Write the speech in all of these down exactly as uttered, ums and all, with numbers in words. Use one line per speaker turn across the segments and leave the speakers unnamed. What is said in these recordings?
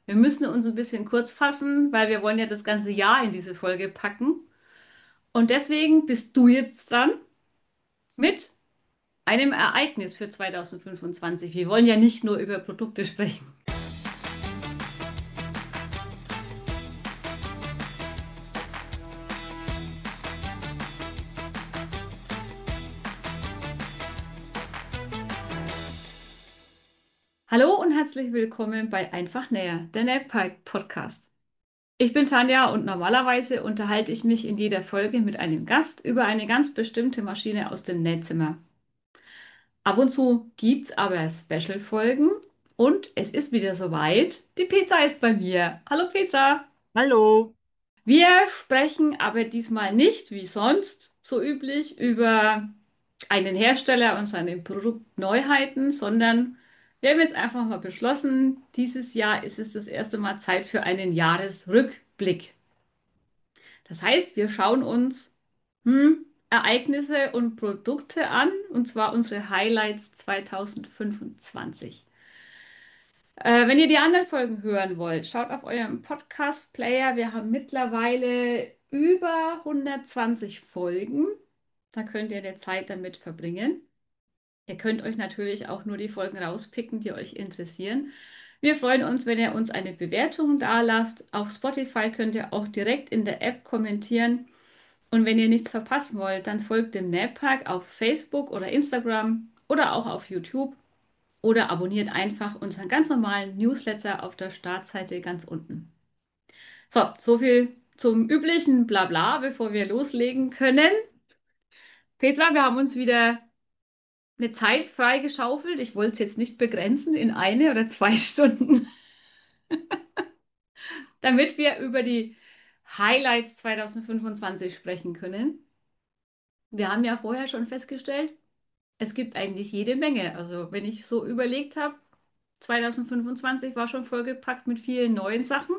Wir müssen uns ein bisschen kurz fassen, weil wir wollen ja das ganze Jahr in diese Folge packen. Und deswegen bist du jetzt dran mit einem Ereignis für zwanzig fünfundzwanzig. Wir wollen ja nicht nur über Produkte sprechen. Hallo und herzlich willkommen bei Einfach Näher, der NAPIKE Podcast. Ich bin Tanja und normalerweise unterhalte ich mich in jeder Folge mit einem Gast über eine ganz bestimmte Maschine aus dem Nähzimmer. Ab und zu gibt's aber Special-Folgen und es ist wieder soweit. Die Pizza ist bei mir. Hallo Pizza!
Hallo.
Wir sprechen aber diesmal nicht, wie sonst so üblich, über einen Hersteller und seine Produktneuheiten, sondern wir haben jetzt einfach mal beschlossen, dieses Jahr ist es das erste Mal Zeit für einen Jahresrückblick. Das heißt, wir schauen uns hm, Ereignisse und Produkte an, und zwar unsere Highlights zwanzig fünfundzwanzig. Äh, wenn ihr die anderen Folgen hören wollt, schaut auf eurem Podcast-Player. Wir haben mittlerweile über hundertzwanzig Folgen. Da könnt ihr der Zeit damit verbringen. Ihr könnt euch natürlich auch nur die Folgen rauspicken, die euch interessieren. Wir freuen uns, wenn ihr uns eine Bewertung dalasst. Auf Spotify könnt ihr auch direkt in der App kommentieren. Und wenn ihr nichts verpassen wollt, dann folgt dem NAPAC auf Facebook oder Instagram oder auch auf YouTube oder abonniert einfach unseren ganz normalen Newsletter auf der Startseite ganz unten. So, so viel zum üblichen Blabla, bevor wir loslegen können. Petra, wir haben uns wieder eine Zeit freigeschaufelt. Ich wollte es jetzt nicht begrenzen in eine oder zwei Stunden, damit wir über die Highlights zwanzig fünfundzwanzig sprechen können. Wir haben ja vorher schon festgestellt, es gibt eigentlich jede Menge. Also wenn ich so überlegt habe, zwanzig fünfundzwanzig war schon vollgepackt mit vielen neuen Sachen.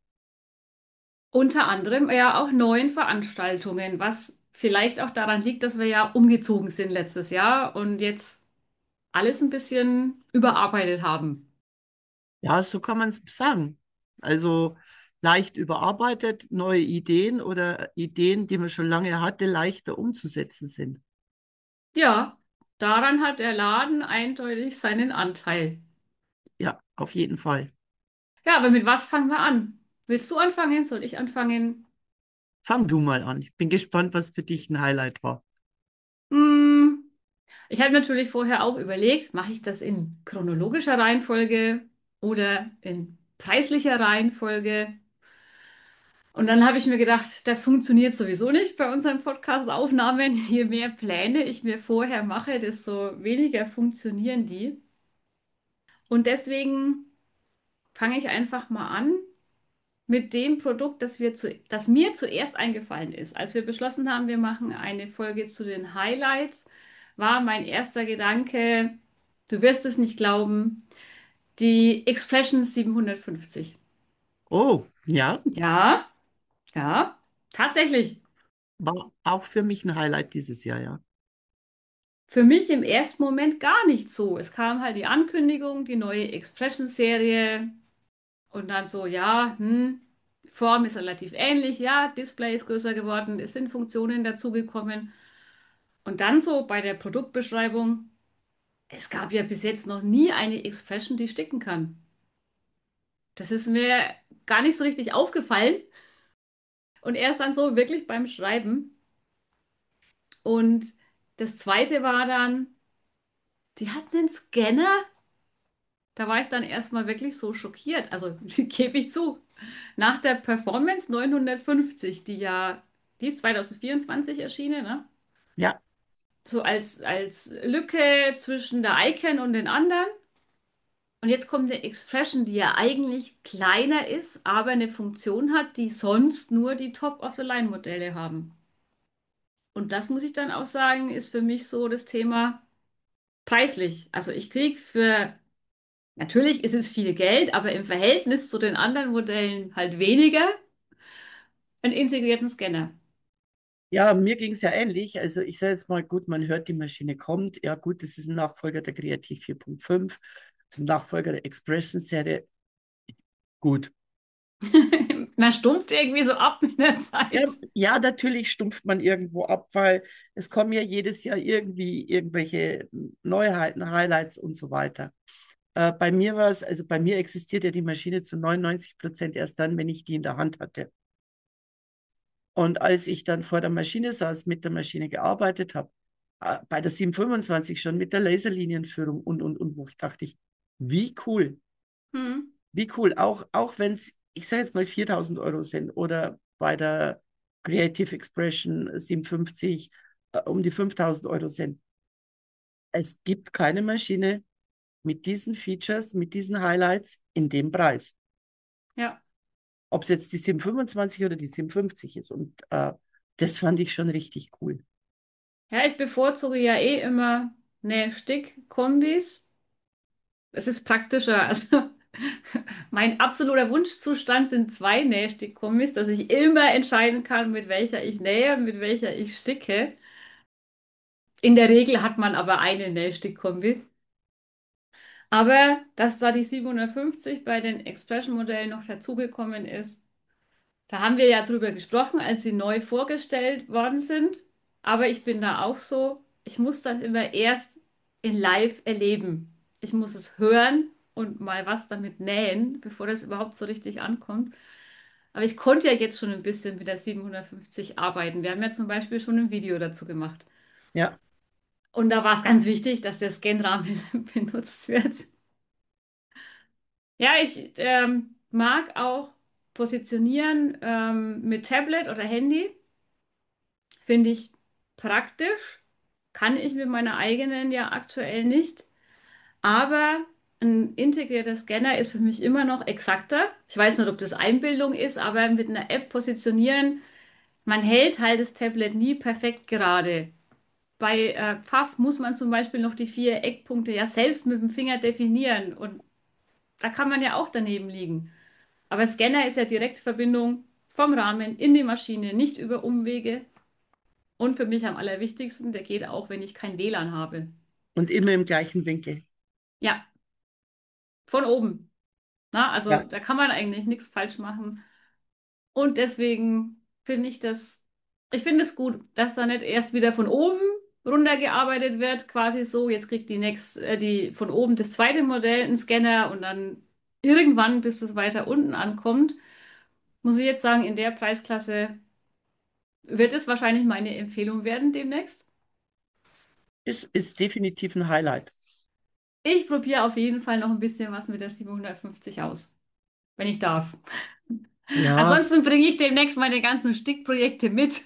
Unter anderem ja auch neuen Veranstaltungen, was vielleicht auch daran liegt, dass wir ja umgezogen sind letztes Jahr und jetzt alles ein bisschen überarbeitet haben.
Ja, so kann man es sagen. Also leicht überarbeitet, neue Ideen oder Ideen, die man schon lange hatte, leichter umzusetzen sind.
Ja, daran hat der Laden eindeutig seinen Anteil.
Ja, auf jeden Fall.
Ja, aber mit was fangen wir an? Willst du anfangen? Soll ich anfangen?
Fang du mal an. Ich bin gespannt, was für dich ein Highlight war.
Hm, ich habe natürlich vorher auch überlegt, mache ich das in chronologischer Reihenfolge oder in preislicher Reihenfolge? Und dann habe ich mir gedacht, das funktioniert sowieso nicht bei unseren Podcast-Aufnahmen. Je mehr Pläne ich mir vorher mache, desto weniger funktionieren die. Und deswegen fange ich einfach mal an mit dem Produkt, das wir zu, das mir zuerst eingefallen ist. Als wir beschlossen haben, wir machen eine Folge zu den Highlights, war mein erster Gedanke, du wirst es nicht glauben, die Expression siebenhundertfünfzig.
Oh, ja,
Ja, ja, tatsächlich.
war auch für mich ein Highlight dieses Jahr, ja.
Für mich im ersten Moment gar nicht so. Es kam halt die Ankündigung, die neue Expression-Serie und dann so, ja, hm, Form ist relativ ähnlich, ja, Display ist größer geworden, es sind Funktionen dazugekommen. Und dann so bei der Produktbeschreibung, es gab ja bis jetzt noch nie eine Expression, die sticken kann. Das ist mir gar nicht so richtig aufgefallen und erst dann so wirklich beim Schreiben. Und das zweite war dann, die hatten einen Scanner. Da war ich dann erstmal wirklich so schockiert. Also gebe ich zu. Nach der Performance neunhundertfünfzig, die ja, die ist zwanzig vierundzwanzig erschienen, ne?
Ja,
So als, als Lücke zwischen der Icon und den anderen. Und jetzt kommt eine Expression, die ja eigentlich kleiner ist, aber eine Funktion hat, die sonst nur die Top-of-the-Line-Modelle haben. Und das muss ich dann auch sagen, ist für mich so das Thema preislich. Also ich kriege für natürlich ist es viel Geld, aber im Verhältnis zu den anderen Modellen halt weniger. Einen integrierten Scanner.
ja, mir ging es ja ähnlich. Also ich sage jetzt mal, gut, man hört, die Maschine kommt. Ja, gut, das ist ein Nachfolger der Kreativ vier Punkt fünf. Das ist ein Nachfolger der Expression-Serie. gut.
Man stumpft irgendwie so ab mit der
Ja,
Zeit.
ja, natürlich stumpft man irgendwo ab, weil es kommen ja jedes Jahr irgendwie irgendwelche Neuheiten, Highlights und so weiter. Äh, bei mir war es, also bei mir existiert ja die Maschine zu neunundneunzig Prozent erst dann, wenn ich die in der Hand hatte. Und als ich dann vor der Maschine saß, mit der Maschine gearbeitet habe, äh, bei der siebenhundertfünfundzwanzig schon mit der Laserlinienführung und, und, und, wo ich dachte ich, wie cool,
Hm.
wie cool, auch, auch wenn es, ich sage jetzt mal viertausend Euro sind oder bei der Creative Expression siebenhundertfünfzig äh, um die fünftausend Euro sind. Es gibt keine Maschine mit diesen Features, mit diesen Highlights in dem Preis.
Ja.
Ob es jetzt die siebenhundertfünfundzwanzig oder die siebenhundertfünfzig ist. Und äh, das fand ich schon richtig cool.
Ja, ich bevorzuge ja eh immer Näh-Stick-Kombis. Es ist praktischer. Also mein absoluter Wunschzustand sind zwei Nähstick-Kombis, dass ich immer entscheiden kann, mit welcher ich nähe und mit welcher ich sticke. In der Regel hat man aber eine Nähstick-Kombi. Aber dass da die siebenhundertfünfzig bei den Expression-Modellen noch dazugekommen ist, da haben wir ja drüber gesprochen, als sie neu vorgestellt worden sind. Aber ich bin da auch so, ich muss dann immer erst in Live erleben. Ich muss es hören und mal was damit nähen, bevor das überhaupt so richtig ankommt. Aber ich konnte ja jetzt schon ein bisschen mit der siebenhundertfünfzig arbeiten. Wir haben ja zum Beispiel schon ein Video dazu gemacht.
Ja,
Und da war es ganz wichtig, dass der Scanrahmen benutzt wird. Ja, ich ähm, mag auch positionieren ähm, mit Tablet oder Handy. Finde ich praktisch. Kann ich mit meiner eigenen ja aktuell nicht. Aber ein integrierter Scanner ist für mich immer noch exakter. Ich weiß nicht, ob das Einbildung ist, aber mit einer App positionieren, man hält halt das Tablet nie perfekt gerade. Bei äh, Pfaff muss man zum Beispiel noch die vier Eckpunkte ja selbst mit dem Finger definieren. Und da kann man ja auch daneben liegen. Aber Scanner ist ja Direktverbindung vom Rahmen in die Maschine, nicht über Umwege. Und für mich am allerwichtigsten, der geht auch, wenn ich kein W L A N habe.
und immer im gleichen Winkel.
Ja, von oben. Na, also
Ja.
da kann man eigentlich nichts falsch machen. Und deswegen finde ich das, ich finde es gut, dass da nicht erst wieder von oben runtergearbeitet wird, quasi so, jetzt kriegt die nächst, äh, die von oben das zweite Modell einen Scanner und dann irgendwann, bis es weiter unten ankommt, muss ich jetzt sagen, in der Preisklasse wird es wahrscheinlich meine Empfehlung werden demnächst.
Ist, ist definitiv ein Highlight.
Ich probiere auf jeden Fall noch ein bisschen was mit der siebenhundertfünfzig aus, wenn ich darf.
Ja,
Ansonsten bringe ich demnächst meine ganzen Stickprojekte mit.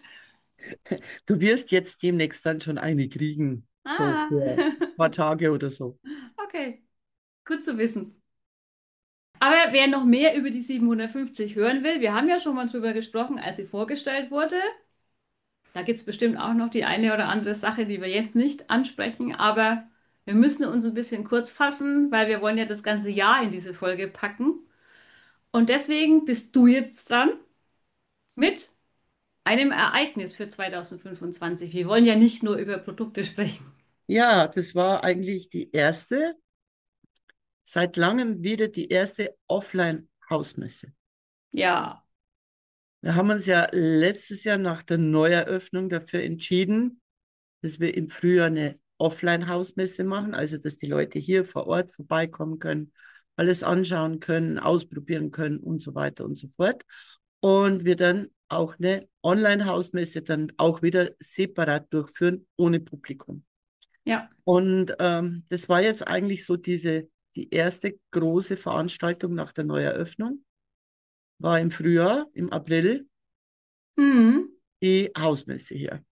du wirst jetzt demnächst dann schon eine kriegen, so
Ah,
für ein paar Tage oder so.
okay, gut zu wissen. Aber wer noch mehr über die siebenhundertfünfzig hören will, wir haben ja schon mal drüber gesprochen, als sie vorgestellt wurde. Da gibt es bestimmt auch noch die eine oder andere Sache, die wir jetzt nicht ansprechen, aber wir müssen uns ein bisschen kurz fassen, weil wir wollen ja das ganze Jahr in diese Folge packen. Und deswegen bist du jetzt dran mit einem Ereignis für zweitausendfünfundzwanzig. Wir wollen ja nicht nur über Produkte sprechen.
Ja, das war eigentlich die erste, seit langem wieder die erste Offline-Hausmesse.
Ja,
Wir haben uns ja letztes Jahr nach der Neueröffnung dafür entschieden, dass wir im Frühjahr eine Offline-Hausmesse machen, also dass die Leute hier vor Ort vorbeikommen können, alles anschauen können, ausprobieren können und so weiter und so fort. Und wir dann auch eine Online-Hausmesse dann auch wieder separat durchführen, ohne Publikum.
ja.
Und ähm, das war jetzt eigentlich so diese, die erste große Veranstaltung nach der Neueröffnung, war im Frühjahr, im April,
Hm.
die Hausmesse hier.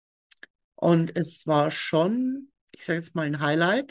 Und es war schon, ich sage jetzt mal ein Highlight.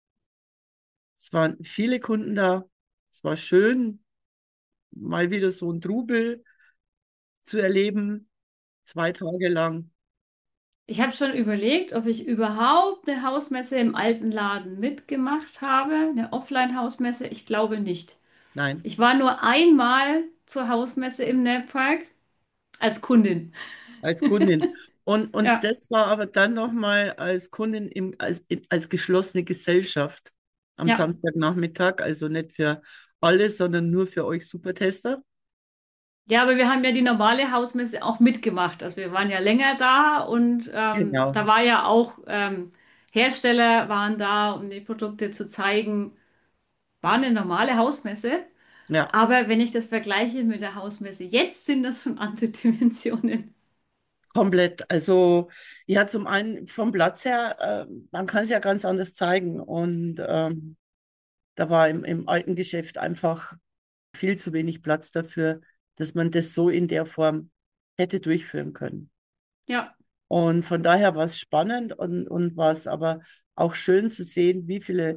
Es waren viele Kunden da. Es war schön, mal wieder so ein Trubel zu erleben, zwei Tage lang.
Ich habe schon überlegt, ob ich überhaupt eine Hausmesse im alten Laden mitgemacht habe, eine Offline-Hausmesse. Ich glaube nicht.
Nein,
Ich war nur einmal zur Hausmesse im Netpark als Kundin.
als Kundin. Und, und
Ja,
das war aber dann nochmal als Kundin im, als, in, als geschlossene Gesellschaft am
ja,
Samstagnachmittag, also nicht für alle, sondern nur für euch Supertester.
Ja, aber wir haben ja die normale Hausmesse auch mitgemacht. Also wir waren ja länger da und ähm,
Genau.
da war ja auch ähm, Hersteller waren da, um die Produkte zu zeigen. War eine normale Hausmesse.
Ja,
Aber wenn ich das vergleiche mit der Hausmesse, jetzt sind das schon andere Dimensionen.
komplett. Also ja, zum einen vom Platz her, äh, man kann es ja ganz anders zeigen. Und ähm, da war im, im alten Geschäft einfach viel zu wenig Platz dafür, dass man das so in der Form hätte durchführen können.
Ja,
Und von daher war es spannend und, und war es aber auch schön zu sehen, wie viele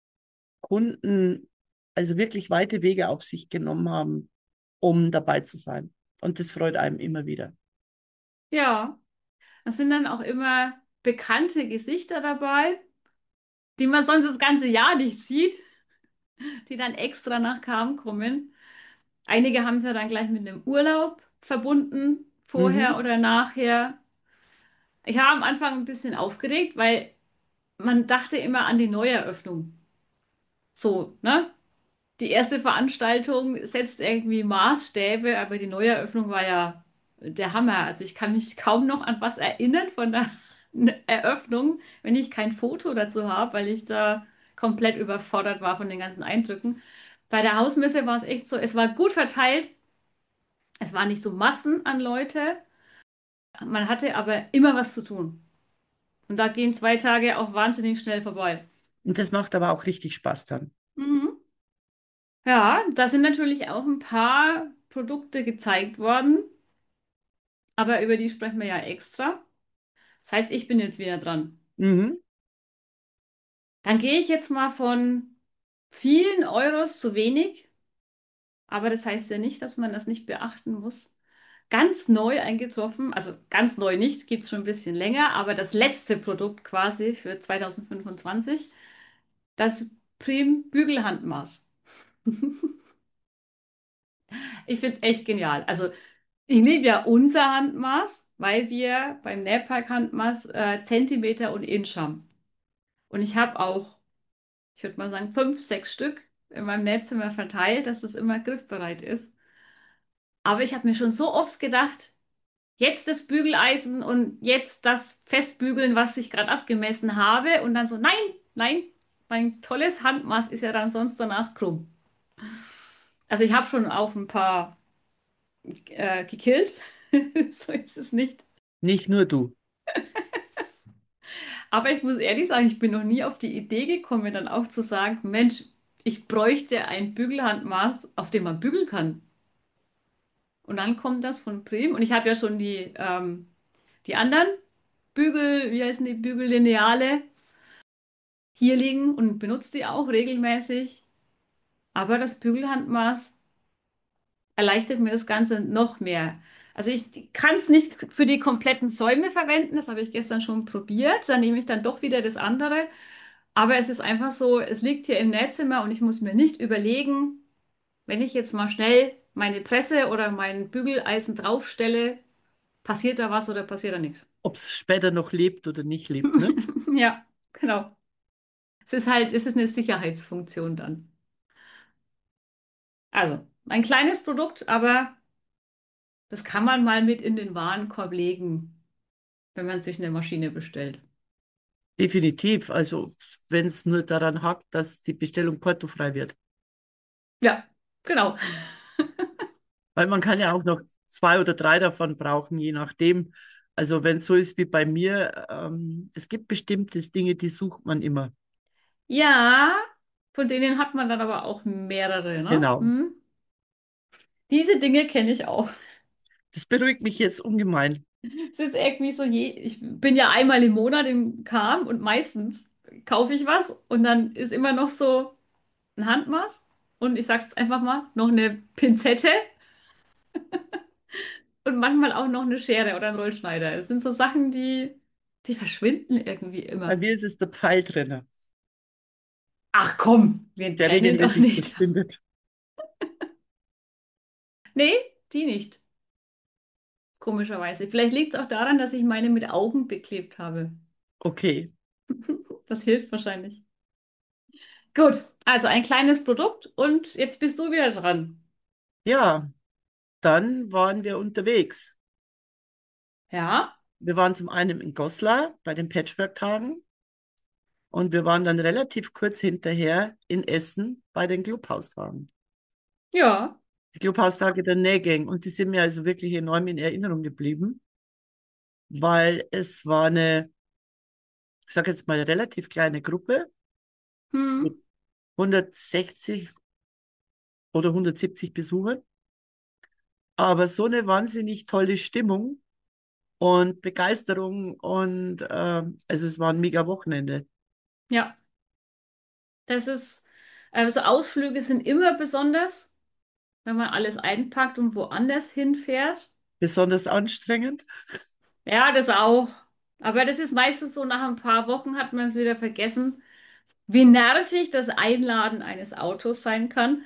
Kunden also wirklich weite Wege auf sich genommen haben, um dabei zu sein. Und das freut einem immer wieder.
ja. Es sind dann auch immer bekannte Gesichter dabei, die man sonst das ganze Jahr nicht sieht, die dann extra nach Cham kommen. Einige haben es ja dann gleich mit einem Urlaub verbunden, vorher
Mhm.
oder nachher. Ich war am Anfang ein bisschen aufgeregt, weil man dachte immer an die Neueröffnung. So, ne? Die erste Veranstaltung setzt irgendwie Maßstäbe, aber die Neueröffnung war ja der Hammer. Also ich kann mich kaum noch an was erinnern von der Eröffnung, wenn ich kein Foto dazu habe, weil ich da komplett überfordert war von den ganzen Eindrücken. Bei der Hausmesse war es echt so, es war gut verteilt, es waren nicht so Massen an Leute, man hatte aber immer was zu tun. Und da gehen zwei Tage auch wahnsinnig schnell vorbei.
Und das macht aber auch richtig Spaß dann.
Mhm. Ja, da sind natürlich auch ein paar Produkte gezeigt worden, aber über die sprechen wir ja extra. Das heißt, ich bin jetzt wieder dran.
Mhm.
Dann gehe ich jetzt mal von vielen Euros zu wenig, aber das heißt ja nicht, dass man das nicht beachten muss. Ganz neu eingetroffen, also ganz neu nicht, gibt es schon ein bisschen länger, aber das letzte Produkt quasi für zwanzig fünfundzwanzig, das Prim Bügelhandmaß. Ich finde es echt genial. Also ich liebe ja unser Handmaß, weil wir beim Nähpark Handmaß äh, Zentimeter und Inch haben. Und ich habe auch, ich würde mal sagen, fünf, sechs Stück in meinem Nähzimmer verteilt, dass es immer griffbereit ist. Aber ich habe mir schon so oft gedacht, jetzt das Bügeleisen und jetzt das Festbügeln, was ich gerade abgemessen habe. Und dann so, nein, nein, mein tolles Handmaß ist ja dann sonst danach krumm. Also ich habe schon auch ein paar äh, gekillt. So ist es nicht.
Nicht nur du.
Aber ich muss ehrlich sagen, ich bin noch nie auf die Idee gekommen, dann auch zu sagen, Mensch, ich bräuchte ein Bügelhandmaß, auf dem man bügeln kann. Und dann kommt das von Prim. Und ich habe ja schon die, ähm, die anderen Bügel, wie heißen die, Bügellineale hier liegen und benutze die auch regelmäßig. Aber das Bügelhandmaß erleichtert mir das Ganze noch mehr. Also ich kann es nicht für die kompletten Säume verwenden, das habe ich gestern schon probiert. Da nehme ich dann doch wieder das andere. Aber es ist einfach so, es liegt hier im Nähzimmer und ich muss mir nicht überlegen, wenn ich jetzt mal schnell meine Presse oder mein Bügeleisen draufstelle, passiert da was oder passiert da nichts?
Ob es später noch lebt oder nicht lebt, ne?
Ja, genau. Es ist halt, es ist eine Sicherheitsfunktion dann. Also, ein kleines Produkt, aber das kann man mal mit in den Warenkorb legen, wenn man sich eine Maschine bestellt.
Definitiv. Also wenn es nur daran hakt, dass die Bestellung portofrei wird.
Ja, genau.
Weil man kann ja auch noch zwei oder drei davon brauchen, je nachdem. Also wenn es so ist wie bei mir, ähm, es gibt bestimmte Dinge, die sucht man immer.
Ja, von denen hat man dann aber auch mehrere, ne?
Genau.
Hm? Diese Dinge kenne ich auch.
Das beruhigt mich jetzt ungemein.
Es ist irgendwie so, je, ich bin ja einmal im Monat im Kam und meistens kaufe ich was und dann ist immer noch so ein Handmaß und ich sag's jetzt einfach mal, noch eine Pinzette und manchmal auch noch eine Schere oder ein Rollschneider. Es sind so Sachen, die, die verschwinden irgendwie
Bei
immer.
mir ist es der Pfeiltrenner,
Ach komm, wir
der
trennen doch
regelmäßig
nicht.
verschwindet.
Nee, die nicht. Komischerweise. Vielleicht liegt es auch daran, dass ich meine mit Augen beklebt habe.
Okay,
Das hilft wahrscheinlich. Gut, Also ein kleines Produkt und jetzt bist du wieder dran.
Ja, dann waren wir unterwegs.
Ja,
Wir waren zum einen in Goslar bei den Patchwork-Tagen und wir waren dann relativ kurz hinterher in Essen bei den Clubhaustagen.
ja,
Die Clubhaustage der Nähgang und die sind mir also wirklich enorm in Erinnerung geblieben, weil es war eine, ich sage jetzt mal, relativ kleine Gruppe
hm,
mit hundertsechzig oder hundertsiebzig Besuchern, aber so eine wahnsinnig tolle Stimmung und Begeisterung und ähm, also es war ein mega Wochenende.
ja. Das ist, also Ausflüge sind immer besonders, wenn man alles einpackt und woanders hinfährt.
Besonders anstrengend.
Ja, das auch. Aber das ist meistens so, nach ein paar Wochen hat man es wieder vergessen, wie nervig das Einladen eines Autos sein kann.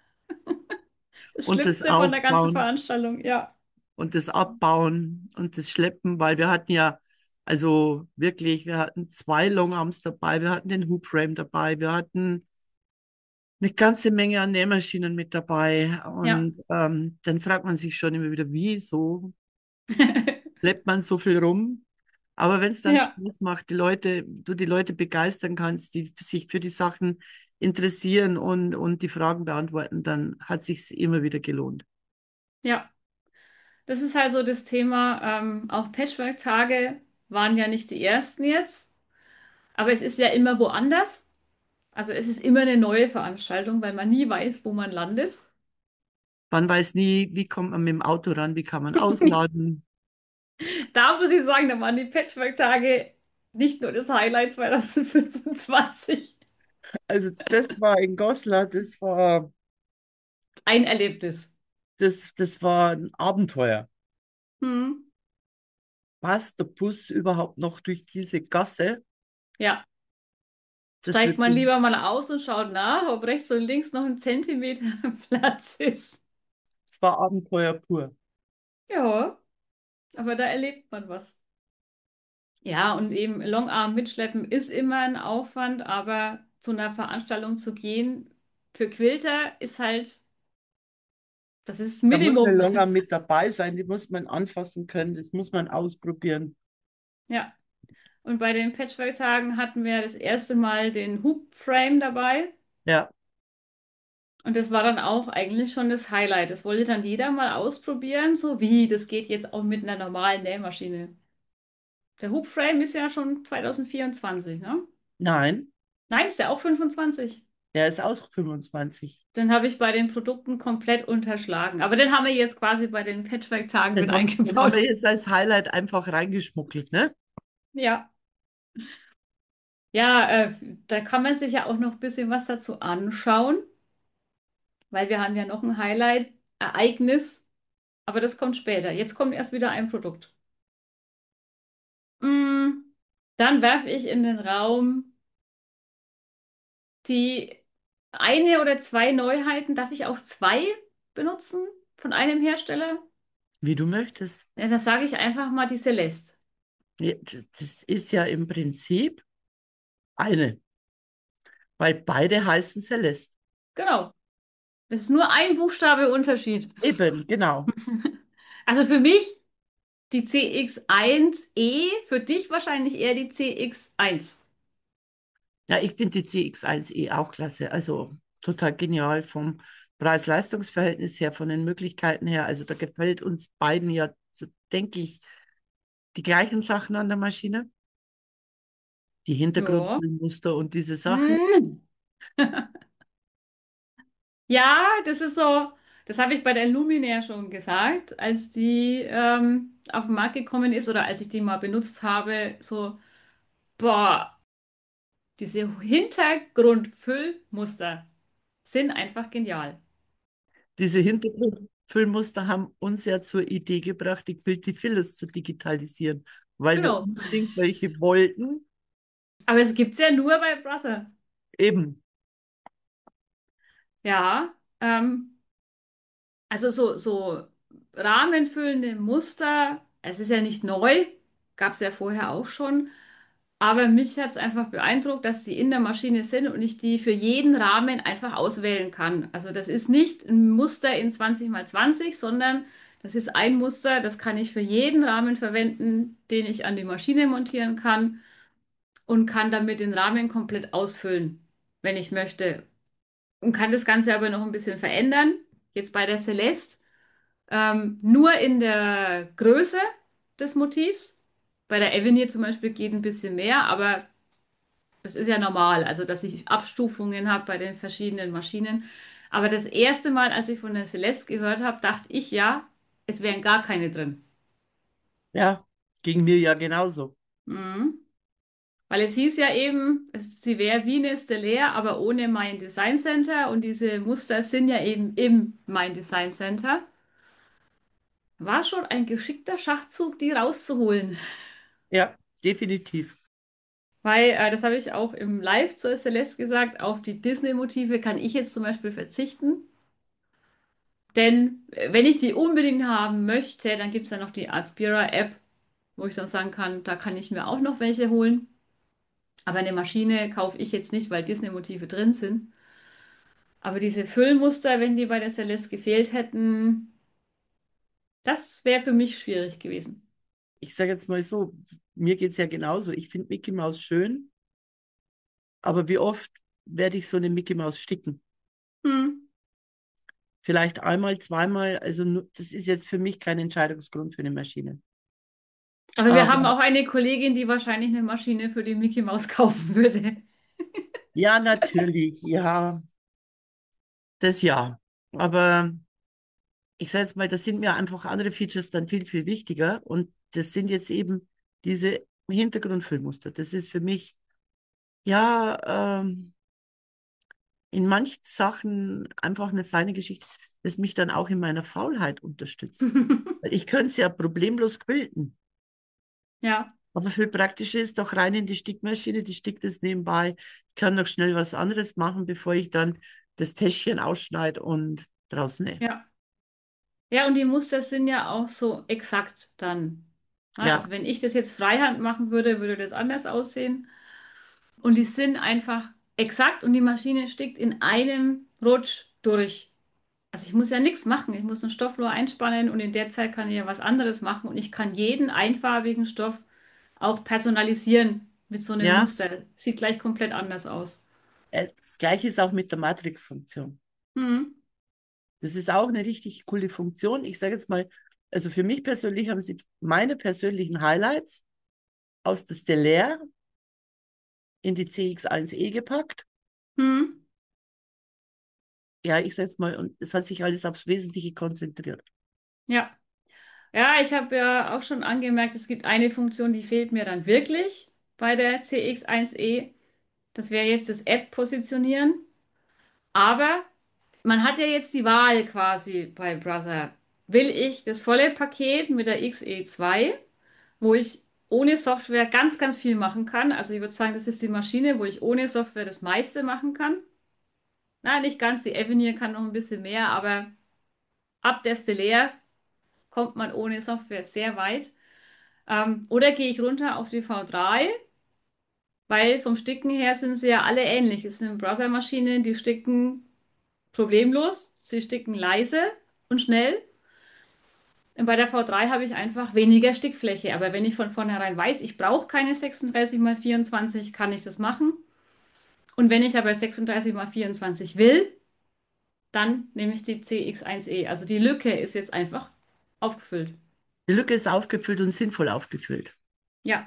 Das
Und das
Schlimmste von der ganzen
Aufbauen
Veranstaltung, ja.
und das Abbauen und das Schleppen, weil wir hatten ja, also wirklich, wir hatten zwei Longarms dabei, wir hatten den Hubframe dabei, wir hatten eine ganze Menge an Nähmaschinen mit dabei.
Ja.
Und ähm, dann fragt man sich schon immer wieder, wieso schleppt man so viel rum? Aber wenn es dann
Ja,
Spaß macht, die Leute, du die Leute begeistern kannst, die sich für die Sachen interessieren und, und die Fragen beantworten, dann hat sich's immer wieder gelohnt.
ja. Das ist halt so das Thema. Ähm, auch Patchwork-Tage waren ja nicht die ersten jetzt, aber es ist ja immer woanders. Also es ist immer eine neue Veranstaltung, weil man nie weiß, wo man landet.
Man weiß nie, wie kommt man mit dem Auto ran, wie kann man ausladen.
Da muss ich sagen, da waren die Patchwork-Tage nicht nur das Highlight zwanzig fünfundzwanzig.
Also das war in Goslar, das war,
Ein Erlebnis.
das, das war ein Abenteuer.
Hm.
Was der Bus überhaupt noch durch diese Gasse?
Ja,
Das
steigt
wird
man
schon,
lieber mal aus und schaut nach, ob rechts und links noch ein Zentimeter Platz ist.
das war Abenteuer pur.
Ja, aber da erlebt man was. Ja, und eben Longarm mitschleppen ist immer ein Aufwand, aber zu einer Veranstaltung zu gehen für Quilter ist halt, das ist
Da muss eine
Minimum.
Longa mit dabei sein, die muss man anfassen können, das muss man ausprobieren.
Ja. Und bei den Patchwork-Tagen hatten wir das erste Mal den Hoop-Frame dabei.
Ja,
Und das war dann auch eigentlich schon das Highlight. Das wollte dann jeder mal ausprobieren, so wie, das geht jetzt auch mit einer normalen Nähmaschine. Der Hoop-Frame ist ja schon zwanzig vierundzwanzig, ne?
nein,
Nein, ist ja auch fünfundzwanzig.
der ist auch fünfundzwanzig.
Den habe ich bei den Produkten komplett unterschlagen. Aber den haben wir jetzt quasi bei den Patchwork-Tagen mit
Den haben, den haben wir
eingebaut.
jetzt als Highlight einfach reingeschmuggelt, ne?
Ja. Ja, äh, da kann man sich ja auch noch ein bisschen was dazu anschauen, weil wir haben ja noch ein Highlight-Ereignis, aber das kommt später. Jetzt kommt erst wieder ein Produkt. Mm, Dann werfe ich in den Raum die eine oder zwei Neuheiten. Darf ich auch zwei benutzen von einem Hersteller?
Wie du möchtest.
Ja, das sage ich einfach mal die Celeste.
Ja, das das ist ja im Prinzip eine, weil beide heißen Celeste.
Genau. Das ist nur ein Buchstabe Unterschied.
Eben, genau.
Also für mich die C X eins E, für dich wahrscheinlich eher die C X eins.
Ja, ich finde die C X eins E auch klasse. Also total genial vom Preis-Leistungs-Verhältnis her, von den Möglichkeiten her. Also da gefällt uns beiden ja, so denke ich, die gleichen Sachen an der Maschine. Die
Ja.
Hintergrundmuster und diese Sachen.
Hm. Ja, das ist so, das habe ich bei der Luminaire schon gesagt, als die ähm, auf den Markt gekommen ist oder als ich die mal benutzt habe, so, boah, diese Hintergrundfüllmuster sind einfach genial.
Diese Hintergrundfüllmuster haben uns ja zur Idee gebracht, die Quilty Phyllis zu digitalisieren, weil wir
Genau.
unbedingt welche wollten.
Aber es gibt's ja nur bei Brother.
Eben,
Ja, ähm, also so, so rahmenfüllende Muster, es ist ja nicht neu, gab es ja vorher auch schon, Aber mich hat es einfach beeindruckt, dass die in der Maschine sind und ich die für jeden Rahmen einfach auswählen kann. Also das ist nicht ein Muster in zwanzig mal zwanzig, sondern das ist ein Muster, das kann ich für jeden Rahmen verwenden, den ich an die Maschine montieren kann und kann damit den Rahmen komplett ausfüllen, wenn ich möchte. Und kann das Ganze aber noch ein bisschen verändern. Jetzt bei der Celeste ähm, nur in der Größe des Motivs. Bei der Avenir zum Beispiel geht ein bisschen mehr, aber das ist ja normal, also dass ich Abstufungen habe bei den verschiedenen Maschinen. Aber das erste Mal, als ich von der Celeste gehört habe, dachte ich ja, es wären gar keine drin.
Ja, ging mir ja genauso.
Mhm. Weil es hieß ja eben, es, sie wäre wie eine Stellare, aber ohne mein Design Center und diese Muster sind ja eben im mein Design Center. War schon ein geschickter Schachzug, die rauszuholen.
Ja, definitiv.
Weil, äh, das habe ich auch im Live zur Celeste gesagt, auf die Disney-Motive kann ich jetzt zum Beispiel verzichten. Denn äh, wenn ich die unbedingt haben möchte, dann gibt es ja noch die Aspira-App, wo ich dann sagen kann, da kann ich mir auch noch welche holen. Aber eine Maschine kaufe ich jetzt nicht, weil Disney-Motive drin sind. Aber diese Füllmuster, wenn die bei der Celeste gefehlt hätten, das wäre für mich schwierig gewesen.
Ich sage jetzt mal so, mir geht es ja genauso. Ich finde Mickey Mouse schön, aber wie oft werde ich so eine Mickey Mouse sticken?
Hm.
Vielleicht einmal, zweimal. Also nu- das ist jetzt für mich kein Entscheidungsgrund für eine Maschine.
Aber wir haben
Aber
auch eine Kollegin, die wahrscheinlich eine Maschine für die Mickey Maus kaufen würde.
ja, natürlich, ja, das ja. Aber ich sage jetzt mal, das sind mir einfach andere Features dann viel, viel wichtiger. Und das sind jetzt eben diese Hintergrundfüllmuster. Das ist für mich, ja, ähm, in manchen Sachen einfach eine feine Geschichte, das mich dann auch in meiner Faulheit unterstützt. Weil ich könnte es ja problemlos quilten.
Ja,
Aber viel praktischer ist doch rein in die Stickmaschine, die stickt es nebenbei. Ich kann noch schnell was anderes machen, bevor ich dann das Täschchen ausschneide und draus nähe.
ja. Ja, und die Muster sind ja auch so exakt dann. Ja,
Ja,
also wenn ich das jetzt Freihand machen würde, würde das anders aussehen. Und die sind einfach exakt und die Maschine stickt in einem Rutsch durch. Also ich muss ja nichts machen. Ich muss ein Stoffrohr einspannen und in der Zeit kann ich ja was anderes machen und ich kann jeden einfarbigen Stoff auch personalisieren mit so einem
ja.
Muster. Sieht gleich komplett anders aus.
Äh, Das gleiche ist auch mit der Matrix-Funktion.
Hm.
Das ist auch eine richtig coole Funktion. Ich sage jetzt mal, also für mich persönlich haben sie meine persönlichen Highlights aus der Stellare in die C X eins E gepackt.
Hm.
Ja, ich sage jetzt mal, und es hat sich alles aufs Wesentliche konzentriert.
Ja. Ja, ich habe ja auch schon angemerkt, es gibt eine Funktion, die fehlt mir dann wirklich bei der C X eins E. Das wäre jetzt das App-Positionieren. Aber man hat ja jetzt die Wahl quasi bei Brother. Will ich das volle Paket mit der X E zwei, wo ich ohne Software ganz, ganz viel machen kann? Also ich würde sagen, das ist die Maschine, wo ich ohne Software das meiste machen kann. Na, nicht ganz, die Avenir kann noch ein bisschen mehr, aber ab der Stellare kommt man ohne Software sehr weit. Ähm, oder gehe ich runter auf die V drei, weil vom Sticken her sind sie ja alle ähnlich. Es sind Browsermaschinen, die sticken problemlos, sie sticken leise und schnell. Und bei der V drei habe ich einfach weniger Stickfläche. Aber wenn ich von vornherein weiß, ich brauche keine sechsunddreißig mal vierundzwanzig, kann ich das machen. Und wenn ich aber sechsunddreißig mal vierundzwanzig will, dann nehme ich die C X eins E. Also die Lücke ist jetzt einfach aufgefüllt.
Die Lücke ist aufgefüllt und sinnvoll aufgefüllt.
Ja,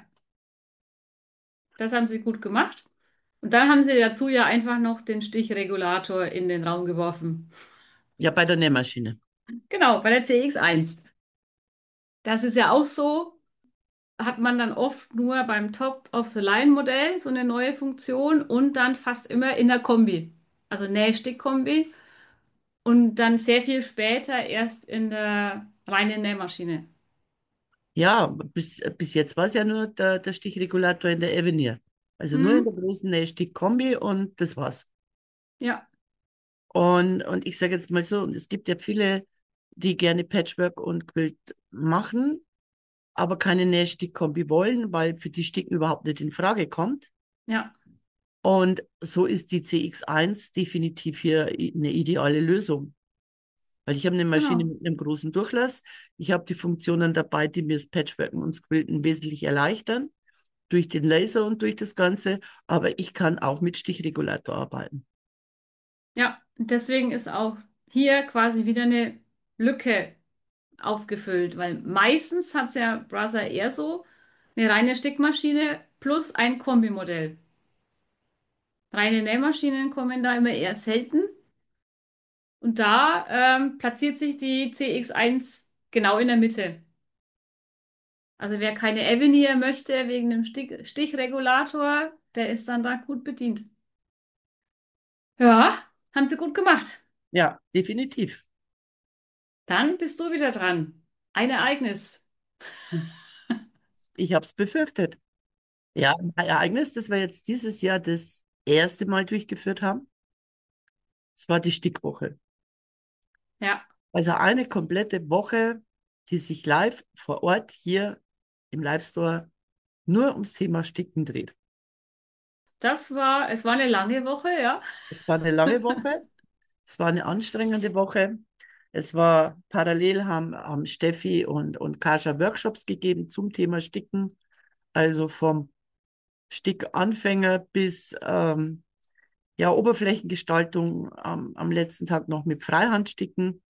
das haben sie gut gemacht. Und dann haben sie dazu ja einfach noch den Stichregulator in den Raum geworfen.
Ja, bei der Nähmaschine.
Genau, bei der C X eins. Das ist ja auch so, hat man dann oft nur beim Top-of-the-Line-Modell so eine neue Funktion und dann fast immer in der Kombi. Also Nähstick-Kombi und dann sehr viel später erst in der reinen Nähmaschine.
Ja, bis, bis jetzt war es ja nur der, der Stichregulator in der Avenir. Also nur in
Hm?
der großen Nähstick-Kombi und das war's.
Ja.
Und, und ich sage jetzt mal so, es gibt ja viele, die gerne Patchwork und Quilt machen, aber keine Nähstickkombi wollen, weil für die Sticken überhaupt nicht in Frage kommt.
Ja,
Und so ist die C X eins definitiv hier eine ideale Lösung. Weil ich habe eine Maschine
genau.
mit einem großen Durchlass. Ich habe die Funktionen dabei, die mir das Patchworken und das Quilten wesentlich erleichtern, durch den Laser und durch das Ganze. Aber ich kann auch mit Stichregulator arbeiten.
Ja, und deswegen ist auch hier quasi wieder eine Lücke aufgefüllt, weil meistens hat es ja Brother eher so eine reine Stickmaschine plus ein Kombimodell. Reine Nähmaschinen kommen da immer eher selten und da ähm, platziert sich die C X eins genau in der Mitte. Also wer keine Avenir möchte wegen dem Stich Stichregulator, der ist dann da gut bedient. Ja, haben sie gut gemacht.
Ja, definitiv.
Dann bist du wieder dran. Ein Ereignis.
Ich habe es befürchtet. Ja, ein Ereignis, das wir jetzt dieses Jahr das erste Mal durchgeführt haben, das war die Stickwoche.
Ja,
Also eine komplette Woche, die sich live vor Ort hier im Live-Store nur ums Thema Sticken dreht.
das war, es war eine lange Woche, ja.
Es war eine lange Woche, es war eine anstrengende Woche. Es war parallel haben, haben Steffi und, und Kascha Workshops gegeben zum Thema Sticken, also vom Stickanfänger bis ähm, ja, Oberflächengestaltung am, am letzten Tag noch mit Freihandsticken.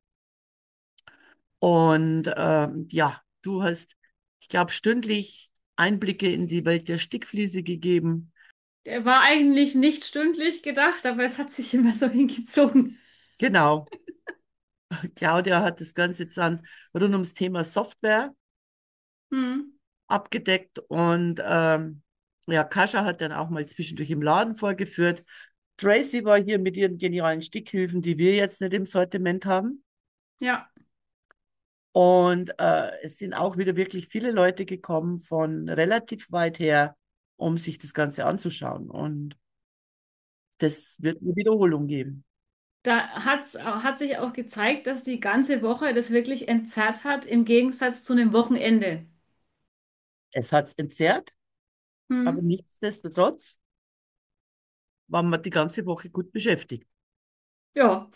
Und ähm, ja, du hast, ich glaube, stündlich Einblicke in die Welt der Stickfliese gegeben.
Der war eigentlich nicht stündlich gedacht, aber es hat sich immer so hingezogen.
Genau. Claudia hat das Ganze dann rund ums Thema Software
Hm.
abgedeckt und ähm, ja, Kascha hat dann auch mal zwischendurch im Laden vorgeführt. Tracy war hier mit ihren genialen Stickhilfen, die wir jetzt nicht im Sortiment haben.
Ja,
Und äh, es sind auch wieder wirklich viele Leute gekommen von relativ weit her, um sich das Ganze anzuschauen. Und das wird eine Wiederholung geben.
da hat's, hat sich auch gezeigt, dass die ganze Woche das wirklich entzerrt hat, im Gegensatz zu einem Wochenende.
Es hat es entzerrt, aber
Hm.
nichtsdestotrotz waren wir die ganze Woche gut beschäftigt.
Ja,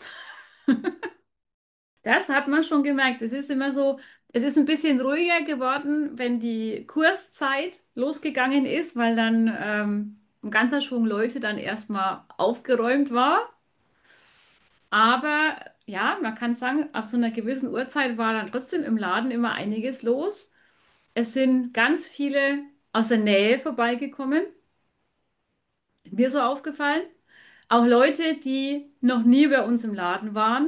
das hat man schon gemerkt. Es ist immer so, es ist ein bisschen ruhiger geworden, wenn die Kurszeit losgegangen ist, weil dann ähm, ein ganzer Schwung Leute dann erstmal aufgeräumt war. Aber ja, man kann sagen, ab so einer gewissen Uhrzeit war dann trotzdem im Laden immer einiges los. Es sind ganz viele aus der Nähe vorbeigekommen, ist mir so aufgefallen. Auch Leute, die noch nie bei uns im Laden waren,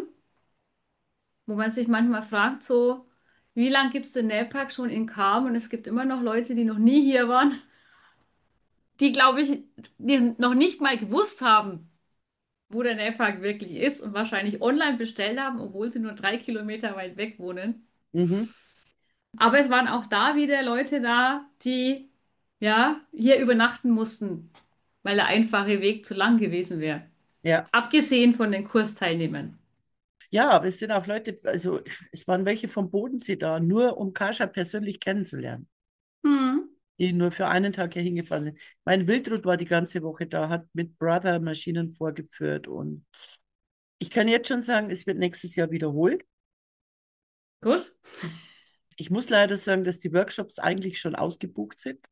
wo man sich manchmal fragt, so, wie lange gibt es den Nähpark schon in Cham? Und es gibt immer noch Leute, die noch nie hier waren, die, glaube ich, die noch nicht mal gewusst haben, wo der Nähpark wirklich ist und wahrscheinlich online bestellt haben, obwohl sie nur drei Kilometer weit weg wohnen.
Mhm.
Aber es waren auch da wieder Leute da, die ja hier übernachten mussten, weil der einfache Weg zu lang gewesen wäre.
Ja.
Abgesehen von den Kursteilnehmern.
Ja, aber es sind auch Leute, also es waren welche vom Bodensee da, nur um Kascha persönlich kennenzulernen,
Hm,
die nur für einen Tag hier hingefahren sind. Mein Wildrut war die ganze Woche da, hat mit Brother Maschinen vorgeführt und ich kann jetzt schon sagen, es wird nächstes Jahr wiederholt.
gut.
Ich muss leider sagen, dass die Workshops eigentlich schon ausgebucht sind.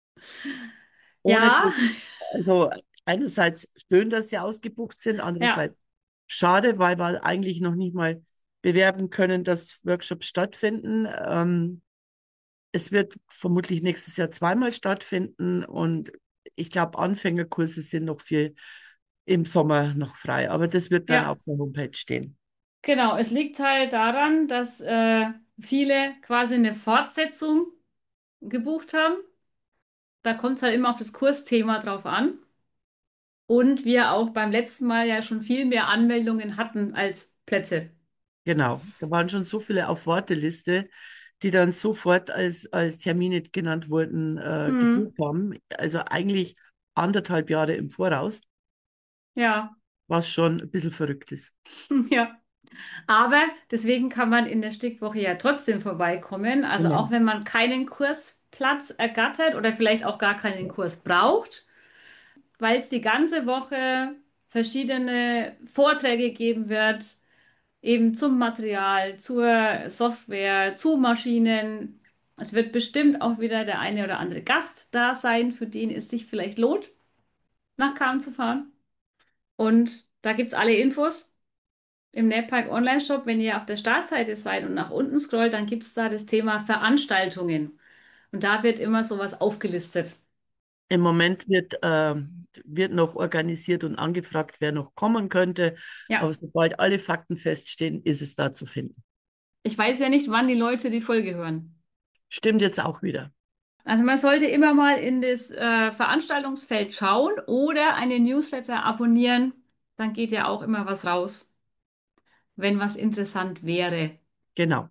Ohne
Ja,
das, also einerseits schön, dass sie ausgebucht sind,
ja,
andererseits schade, weil wir eigentlich noch nicht mal bewerben können, dass Workshops stattfinden. Ähm, es wird vermutlich nächstes Jahr zweimal stattfinden und ich glaube, Anfängerkurse sind noch für im Sommer noch frei, aber das wird dann
ja,
auf der Homepage stehen.
genau. Es liegt halt daran, dass äh, viele quasi eine Fortsetzung gebucht haben. Da kommt es halt immer auf das Kursthema drauf an. Und wir auch beim letzten Mal ja schon viel mehr Anmeldungen hatten als Plätze.
Genau, da waren schon so viele auf Warteliste, die dann sofort als, als Termine genannt wurden, äh,
Hm,
gebucht haben. Also eigentlich anderthalb Jahre im Voraus,
ja,
was schon ein bisschen verrückt ist.
ja. Aber deswegen kann man in der Stickwoche ja trotzdem vorbeikommen. Also auch
Genau.
wenn man keinen Kursplatz ergattert oder vielleicht auch gar keinen Kurs braucht, weil es die ganze Woche verschiedene Vorträge geben wird, eben zum Material, zur Software, zu Maschinen. Es wird bestimmt auch wieder der eine oder andere Gast da sein, für den es sich vielleicht lohnt, nach Cannes zu fahren. Und da gibt es alle Infos im NetPike Online-Shop. Wenn ihr auf der Startseite seid und nach unten scrollt, dann gibt es da das Thema Veranstaltungen. Und da wird immer sowas aufgelistet.
Im Moment wird, ähm, wird noch organisiert und angefragt, wer noch kommen könnte. Aber
Ja,
sobald alle Fakten feststehen, ist es da zu finden.
ich weiß ja nicht, wann die Leute die Folge hören.
Stimmt jetzt auch wieder.
Also man sollte immer mal in das äh, Veranstaltungsfeld schauen oder eine Newsletter abonnieren. Dann geht ja auch immer was raus, wenn was interessant wäre.
Genau.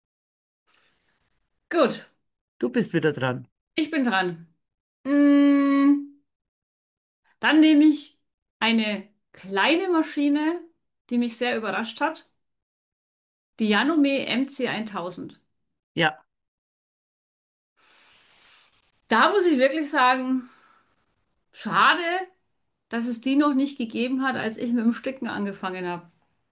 Gut,
Du bist wieder dran.
ich bin dran. Mm, dann nehme ich eine kleine Maschine, die mich sehr überrascht hat. Die Janome M C tausend.
Ja,
Da muss ich wirklich sagen, schade, dass es die noch nicht gegeben hat, als ich mit dem Sticken angefangen habe.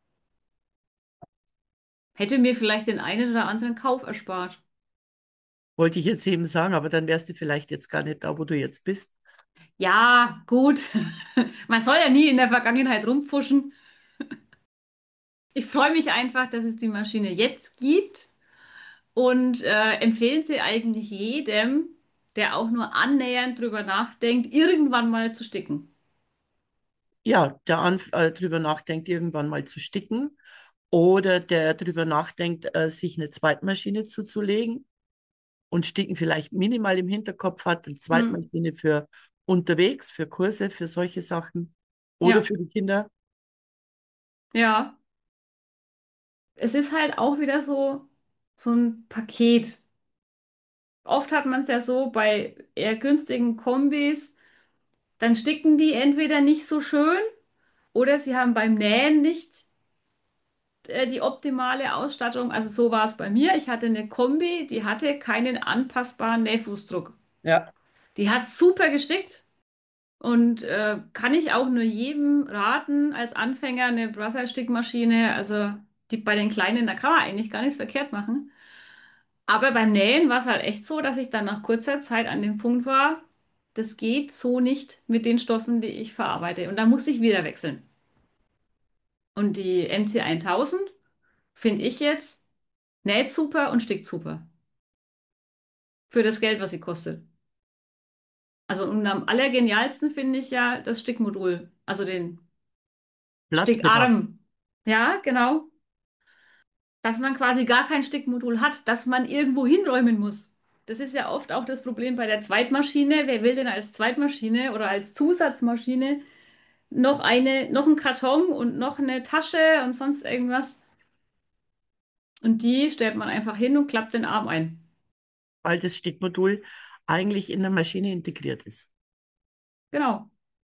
Hätte mir vielleicht den einen oder anderen Kauf erspart.
wollte ich jetzt eben sagen, aber dann wärst du vielleicht jetzt gar nicht da, wo du jetzt bist.
Ja, gut. Man soll ja nie in der Vergangenheit rumpfuschen. Ich freue mich einfach, dass es die Maschine jetzt gibt und äh, empfehlen sie eigentlich jedem, der auch nur annähernd drüber nachdenkt, irgendwann mal zu sticken.
Ja, der Anf äh, drüber nachdenkt, irgendwann mal zu sticken oder der drüber nachdenkt, äh, sich eine Zweitmaschine zuzulegen und Sticken vielleicht minimal im Hinterkopf hat, eine
Hm,
Zweitmaschine für unterwegs, für Kurse, für solche Sachen oder
ja,
für die Kinder.
ja. Es ist halt auch wieder so, so ein Paket. Oft hat man es ja so bei eher günstigen Kombis, dann sticken die entweder nicht so schön oder sie haben beim Nähen nicht äh, die optimale Ausstattung. Also so war es bei mir. Ich hatte eine Kombi, die hatte keinen anpassbaren Nähfußdruck.
Ja,
Die hat super gestickt und äh, kann ich auch nur jedem raten, als Anfänger eine Brother-Stickmaschine. Also die bei den Kleinen, da kann man eigentlich gar nichts verkehrt machen. Aber beim Nähen war es halt echt so, dass ich dann nach kurzer Zeit an dem Punkt war, das geht so nicht mit den Stoffen, die ich verarbeite. Und da musste ich wieder wechseln. Und die M C tausend finde ich jetzt näht super und stickt super. Für das Geld, was sie kostet. Also und am allergenialsten finde ich ja das Stickmodul. Also den
Platzbedarf.
Stickarm. Ja, genau. Dass man quasi gar kein Stickmodul hat, das man irgendwo hinräumen muss. Das ist ja oft auch das Problem bei der Zweitmaschine. Wer will denn als Zweitmaschine oder als Zusatzmaschine noch eine, noch einen Karton und noch eine Tasche und sonst irgendwas? Und die stellt man einfach hin und klappt den Arm ein.
Weil das Stickmodul eigentlich in der Maschine integriert ist.
Genau.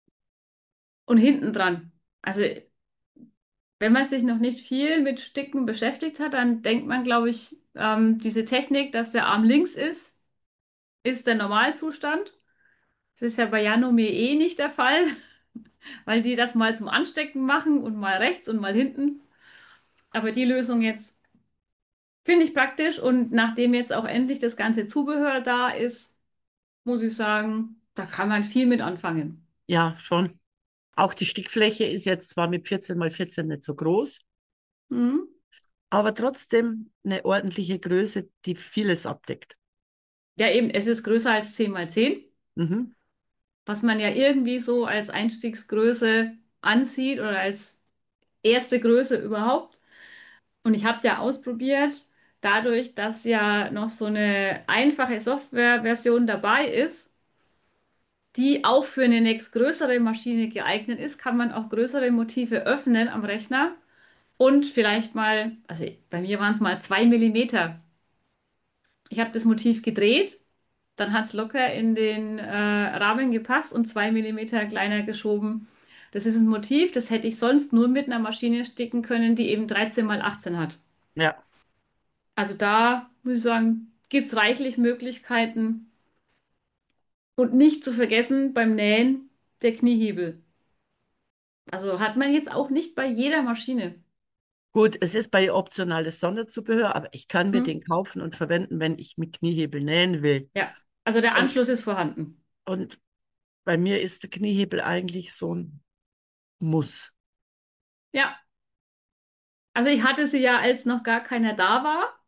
Und hinten dran. Also, wenn man sich noch nicht viel mit Sticken beschäftigt hat, dann denkt man, glaube ich, ähm, diese Technik, dass der Arm links ist, ist der Normalzustand. Das ist ja bei Janome eh nicht der Fall, weil die das mal zum Anstecken machen und mal rechts und mal hinten. Aber die Lösung jetzt finde ich praktisch und nachdem jetzt auch endlich das ganze Zubehör da ist, muss ich sagen, da kann man viel mit anfangen.
Ja, schon. Auch die Stickfläche ist jetzt zwar mit vierzehn mal vierzehn nicht so groß,
Mhm.
aber trotzdem eine ordentliche Größe, die vieles abdeckt.
Ja, eben, es ist größer als zehn mal zehn,
Mhm.
was man ja irgendwie so als Einstiegsgröße ansieht oder als erste Größe überhaupt. Und ich habe es ja ausprobiert, dadurch, dass ja noch so eine einfache Softwareversion dabei ist, die auch für eine nächstgrößere Maschine geeignet ist, kann man auch größere Motive öffnen am Rechner und vielleicht mal, also bei mir waren es mal zwei Millimeter. Ich habe das Motiv gedreht, dann hat es locker in den äh, Rahmen gepasst und zwei Millimeter kleiner geschoben. Das ist ein Motiv, das hätte ich sonst nur mit einer Maschine sticken können, die eben dreizehn mal achtzehn hat.
Ja,
Also da muss ich sagen, gibt es reichlich Möglichkeiten. Und nicht zu vergessen beim Nähen der Kniehebel. Also hat man jetzt auch nicht bei jeder Maschine.
gut, es ist bei optionales Sonderzubehör, aber ich kann mir
Hm?
den kaufen und verwenden, wenn ich mit Kniehebel nähen will.
Ja, also der
Und,
Anschluss ist vorhanden.
und bei mir ist der Kniehebel eigentlich so ein Muss.
Ja, also ich hatte sie ja, als noch gar keiner da war.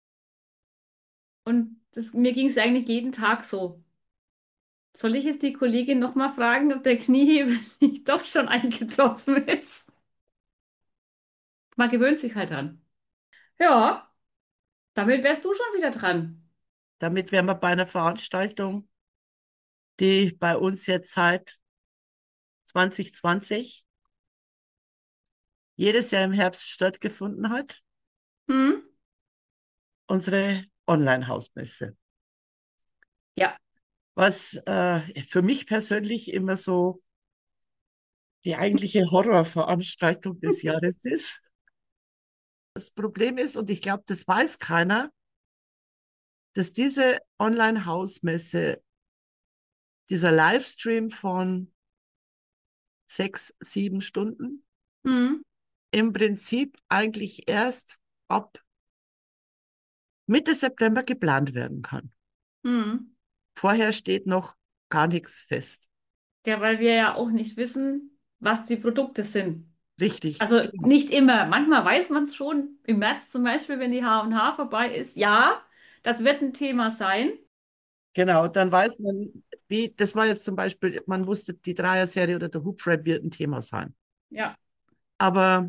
Und das, mir ging es eigentlich jeden Tag so. Soll ich jetzt die Kollegin nochmal fragen, ob der Kniehebel nicht doch schon eingetroffen ist? Man gewöhnt sich halt dran. Ja, damit wärst du schon wieder dran.
Damit wären wir bei einer Veranstaltung, die bei uns jetzt seit zwanzig zwanzig jedes Jahr im Herbst stattgefunden hat,
Hm?
unsere Online-Hausmesse.
Ja.
Was äh, für mich persönlich immer so die eigentliche Horrorveranstaltung des Jahres ist. Das Problem ist, und ich glaube, das weiß keiner, dass diese Online-Hausmesse, dieser Livestream von sechs, sieben Stunden,
Hm?
im Prinzip eigentlich erst ab Mitte September geplant werden kann.
Hm?
Vorher steht noch gar nichts fest.
Ja, weil wir ja auch nicht wissen, was die Produkte sind.
Richtig,
Also
genau.
nicht immer. Manchmal weiß man es schon. Im März zum Beispiel, wenn die H und H vorbei ist. Ja, das wird ein Thema sein.
Genau, dann weiß man, wie, das war jetzt zum Beispiel, man wusste, die Dreier-Serie oder der Hoopframe wird ein Thema sein.
Ja.
Aber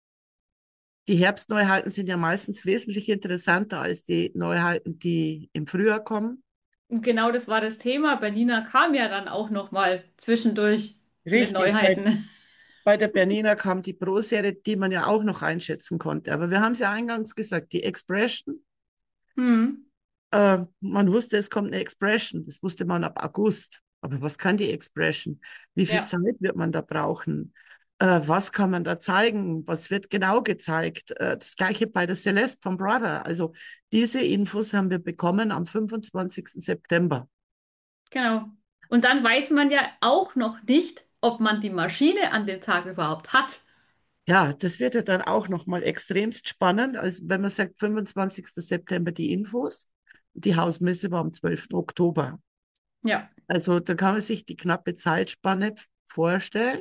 die Herbstneuheiten sind ja meistens wesentlich interessanter als die Neuheiten, die im Frühjahr kommen.
Und genau das war das Thema. Berliner kam ja dann auch noch mal zwischendurch mit
Richtig, bei,
Neuheiten.
bei der Bernina kam die Pro-Serie, die man ja auch noch einschätzen konnte. Aber wir haben es ja eingangs gesagt, die Expression,
Hm.
äh, man wusste, es kommt eine Expression, das wusste man ab August. Aber was kann die Expression? Wie viel
Ja,
Zeit wird man da brauchen? Äh, was kann man da zeigen? Was wird genau gezeigt? Äh, das gleiche bei der Celeste von Brother. Also diese Infos haben wir bekommen am fünfundzwanzigsten September.
genau. Und dann weiß man ja auch noch nicht, ob man die Maschine an dem Tag überhaupt hat.
Ja, das wird ja dann auch nochmal extremst spannend, als wenn man sagt, fünfundzwanzigsten September die Infos. Die Hausmesse war am zwölften Oktober.
Ja,
Also da kann man sich die knappe Zeitspanne vorstellen,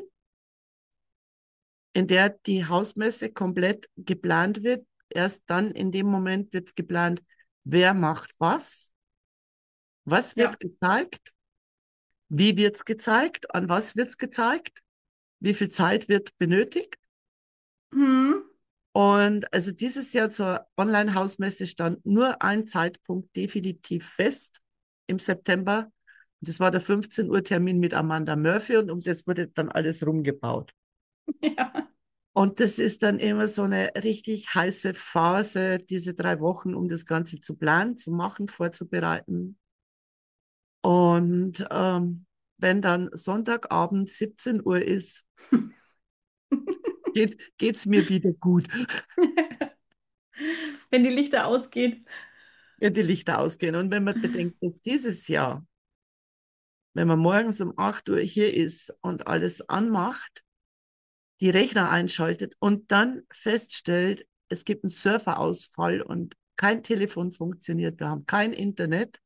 in der die Hausmesse komplett geplant wird. Erst dann in dem Moment wird geplant, wer macht was, was
ja.
wird gezeigt, wie wird es gezeigt, an was wird es gezeigt, wie viel Zeit wird benötigt.
Hm.
Und also dieses Jahr zur Online-Hausmesse stand nur ein Zeitpunkt definitiv fest im September. Das war der fünfzehn Uhr Termin mit Amanda Murphy und um das wurde dann alles rumgebaut.
Ja.
Und das ist dann immer so eine richtig heiße Phase, diese drei Wochen, um das Ganze zu planen, zu machen, vorzubereiten. Und ähm, wenn dann Sonntagabend siebzehn Uhr ist, geht es mir wieder gut,
Wenn die Lichter ausgehen.
wenn die Lichter ausgehen. Und wenn man bedenkt, dass dieses Jahr, wenn man morgens um acht Uhr hier ist und alles anmacht, die Rechner einschaltet und dann feststellt, es gibt einen Serverausfall und kein Telefon funktioniert, wir haben kein Internet.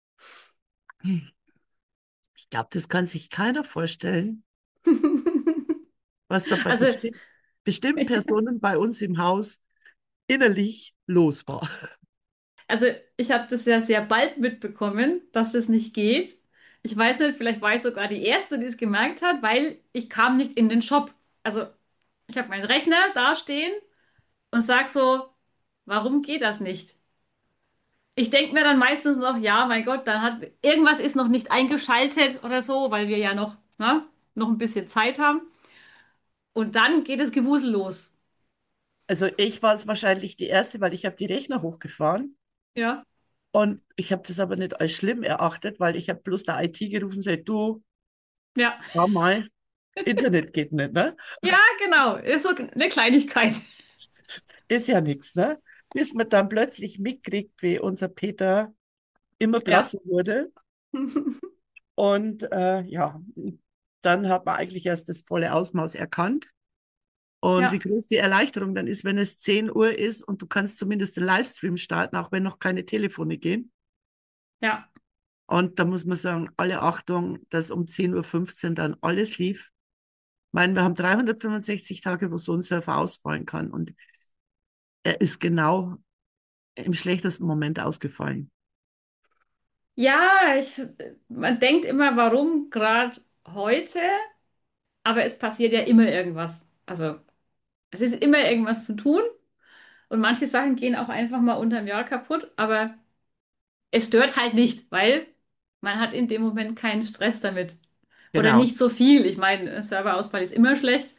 Ich glaube, das kann sich keiner vorstellen, was da bei
Also,
besti bestimmten Personen bei uns im Haus innerlich los war.
also ich habe das ja sehr bald mitbekommen, dass es nicht geht. Ich weiß nicht, vielleicht war ich sogar die Erste, die es gemerkt hat, weil ich kam nicht in den Shop. Also ich habe meinen Rechner da stehen und sag so, warum geht das nicht? Ich denke mir dann meistens noch, ja, mein Gott, dann hat irgendwas ist noch nicht eingeschaltet oder so, weil wir ja noch, ne, noch ein bisschen Zeit haben. Und dann geht das Gewusel los.
Also ich war es wahrscheinlich die Erste, weil ich habe die Rechner hochgefahren
Ja,
und ich habe das aber nicht als schlimm erachtet, weil ich habe bloß der I T gerufen und gesagt, du,
ja,
schau mal. Internet geht nicht, ne?
Ja, genau. Ist so eine Kleinigkeit.
Ist ja nichts, ne? Bis man dann plötzlich mitkriegt, wie unser Peter immer
Ja.
blasser wurde. Und äh, ja, dann hat man eigentlich erst das volle Ausmaß erkannt. Und wie
Ja,
groß die Erleichterung dann ist, wenn es zehn Uhr ist und du kannst zumindest den Livestream starten, auch wenn noch keine Telefone gehen.
ja.
Und da muss man sagen, alle Achtung, dass um zehn Uhr fünfzehn dann alles lief. Ich meine, wir haben dreihundertfünfundsechzig Tage, wo so ein Surfer ausfallen kann. Und er ist genau im schlechtesten Moment ausgefallen.
Ja, ich, man denkt immer, warum gerade heute, aber es passiert ja immer irgendwas. Also, es ist immer irgendwas zu tun und manche Sachen gehen auch einfach mal unterm Jahr kaputt, aber es stört halt nicht, weil man hat in dem Moment keinen Stress damit. Oder
Genau.
nicht so viel. Ich meine, Serverausfall ist immer schlecht,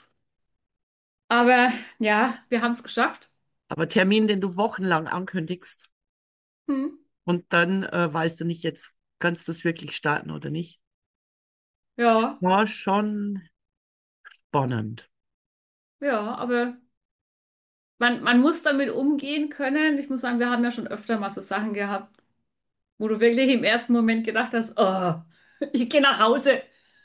aber ja, wir haben es geschafft.
Aber Termin, den du wochenlang ankündigst
Hm.
und dann äh, weißt du nicht, jetzt kannst du es wirklich starten oder nicht.
Ja,
War schon spannend.
ja, aber man, man muss damit umgehen können. Ich muss sagen, wir haben ja schon öfter mal so Sachen gehabt, wo du wirklich im ersten Moment gedacht hast, oh, ich gehe nach Hause.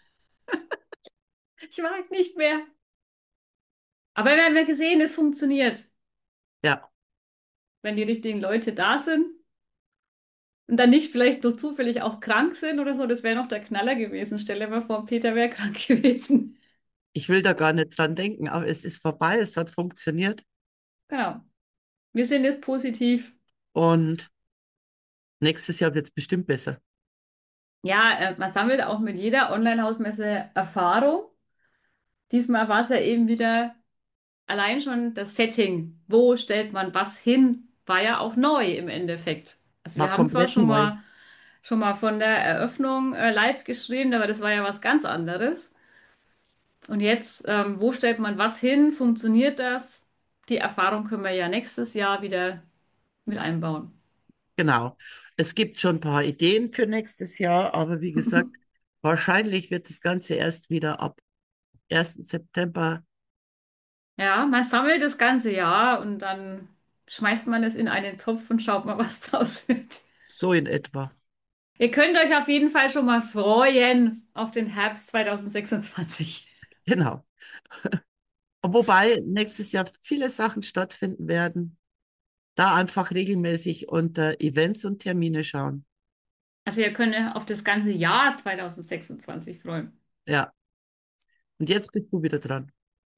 Ich mag nicht mehr. Aber wir haben ja gesehen, es funktioniert,
Ja,
wenn die richtigen Leute da sind und dann nicht vielleicht nur zufällig auch krank sind oder so. Das wäre noch der Knaller gewesen. Stell dir mal vor, Peter wäre krank gewesen.
ich will da gar nicht dran denken, aber es ist vorbei, es hat funktioniert.
Genau. Wir sind jetzt positiv.
Und nächstes Jahr wird es bestimmt besser.
Ja, äh, man sammelt auch mit jeder Online-Hausmesse Erfahrung. Diesmal war es ja eben wieder allein schon das Setting. Wo stellt man was hin? War ja auch neu im Endeffekt. Also wir
War
haben zwar
komplett
schon
neu.
mal schon mal von der Eröffnung äh, live geschrieben, aber das war ja was ganz anderes. Und jetzt, ähm, wo stellt man was hin? Funktioniert das? Die Erfahrung können wir ja nächstes Jahr wieder mit einbauen.
Genau. Es gibt schon ein paar Ideen für nächstes Jahr, aber wie gesagt, wahrscheinlich wird das Ganze erst wieder ab ersten September
Ja, man sammelt das ganze Jahr und dann schmeißt man es in einen Topf und schaut mal, was draus wird.
so in etwa.
Ihr könnt euch auf jeden Fall schon mal freuen auf den Herbst zwanzig sechsundzwanzig.
Genau. Wobei nächstes Jahr viele Sachen stattfinden werden. Da einfach regelmäßig unter Events und Termine schauen.
Also ihr könnt euch auf das ganze Jahr zwanzig sechsundzwanzig freuen.
Ja, und jetzt bist du wieder dran.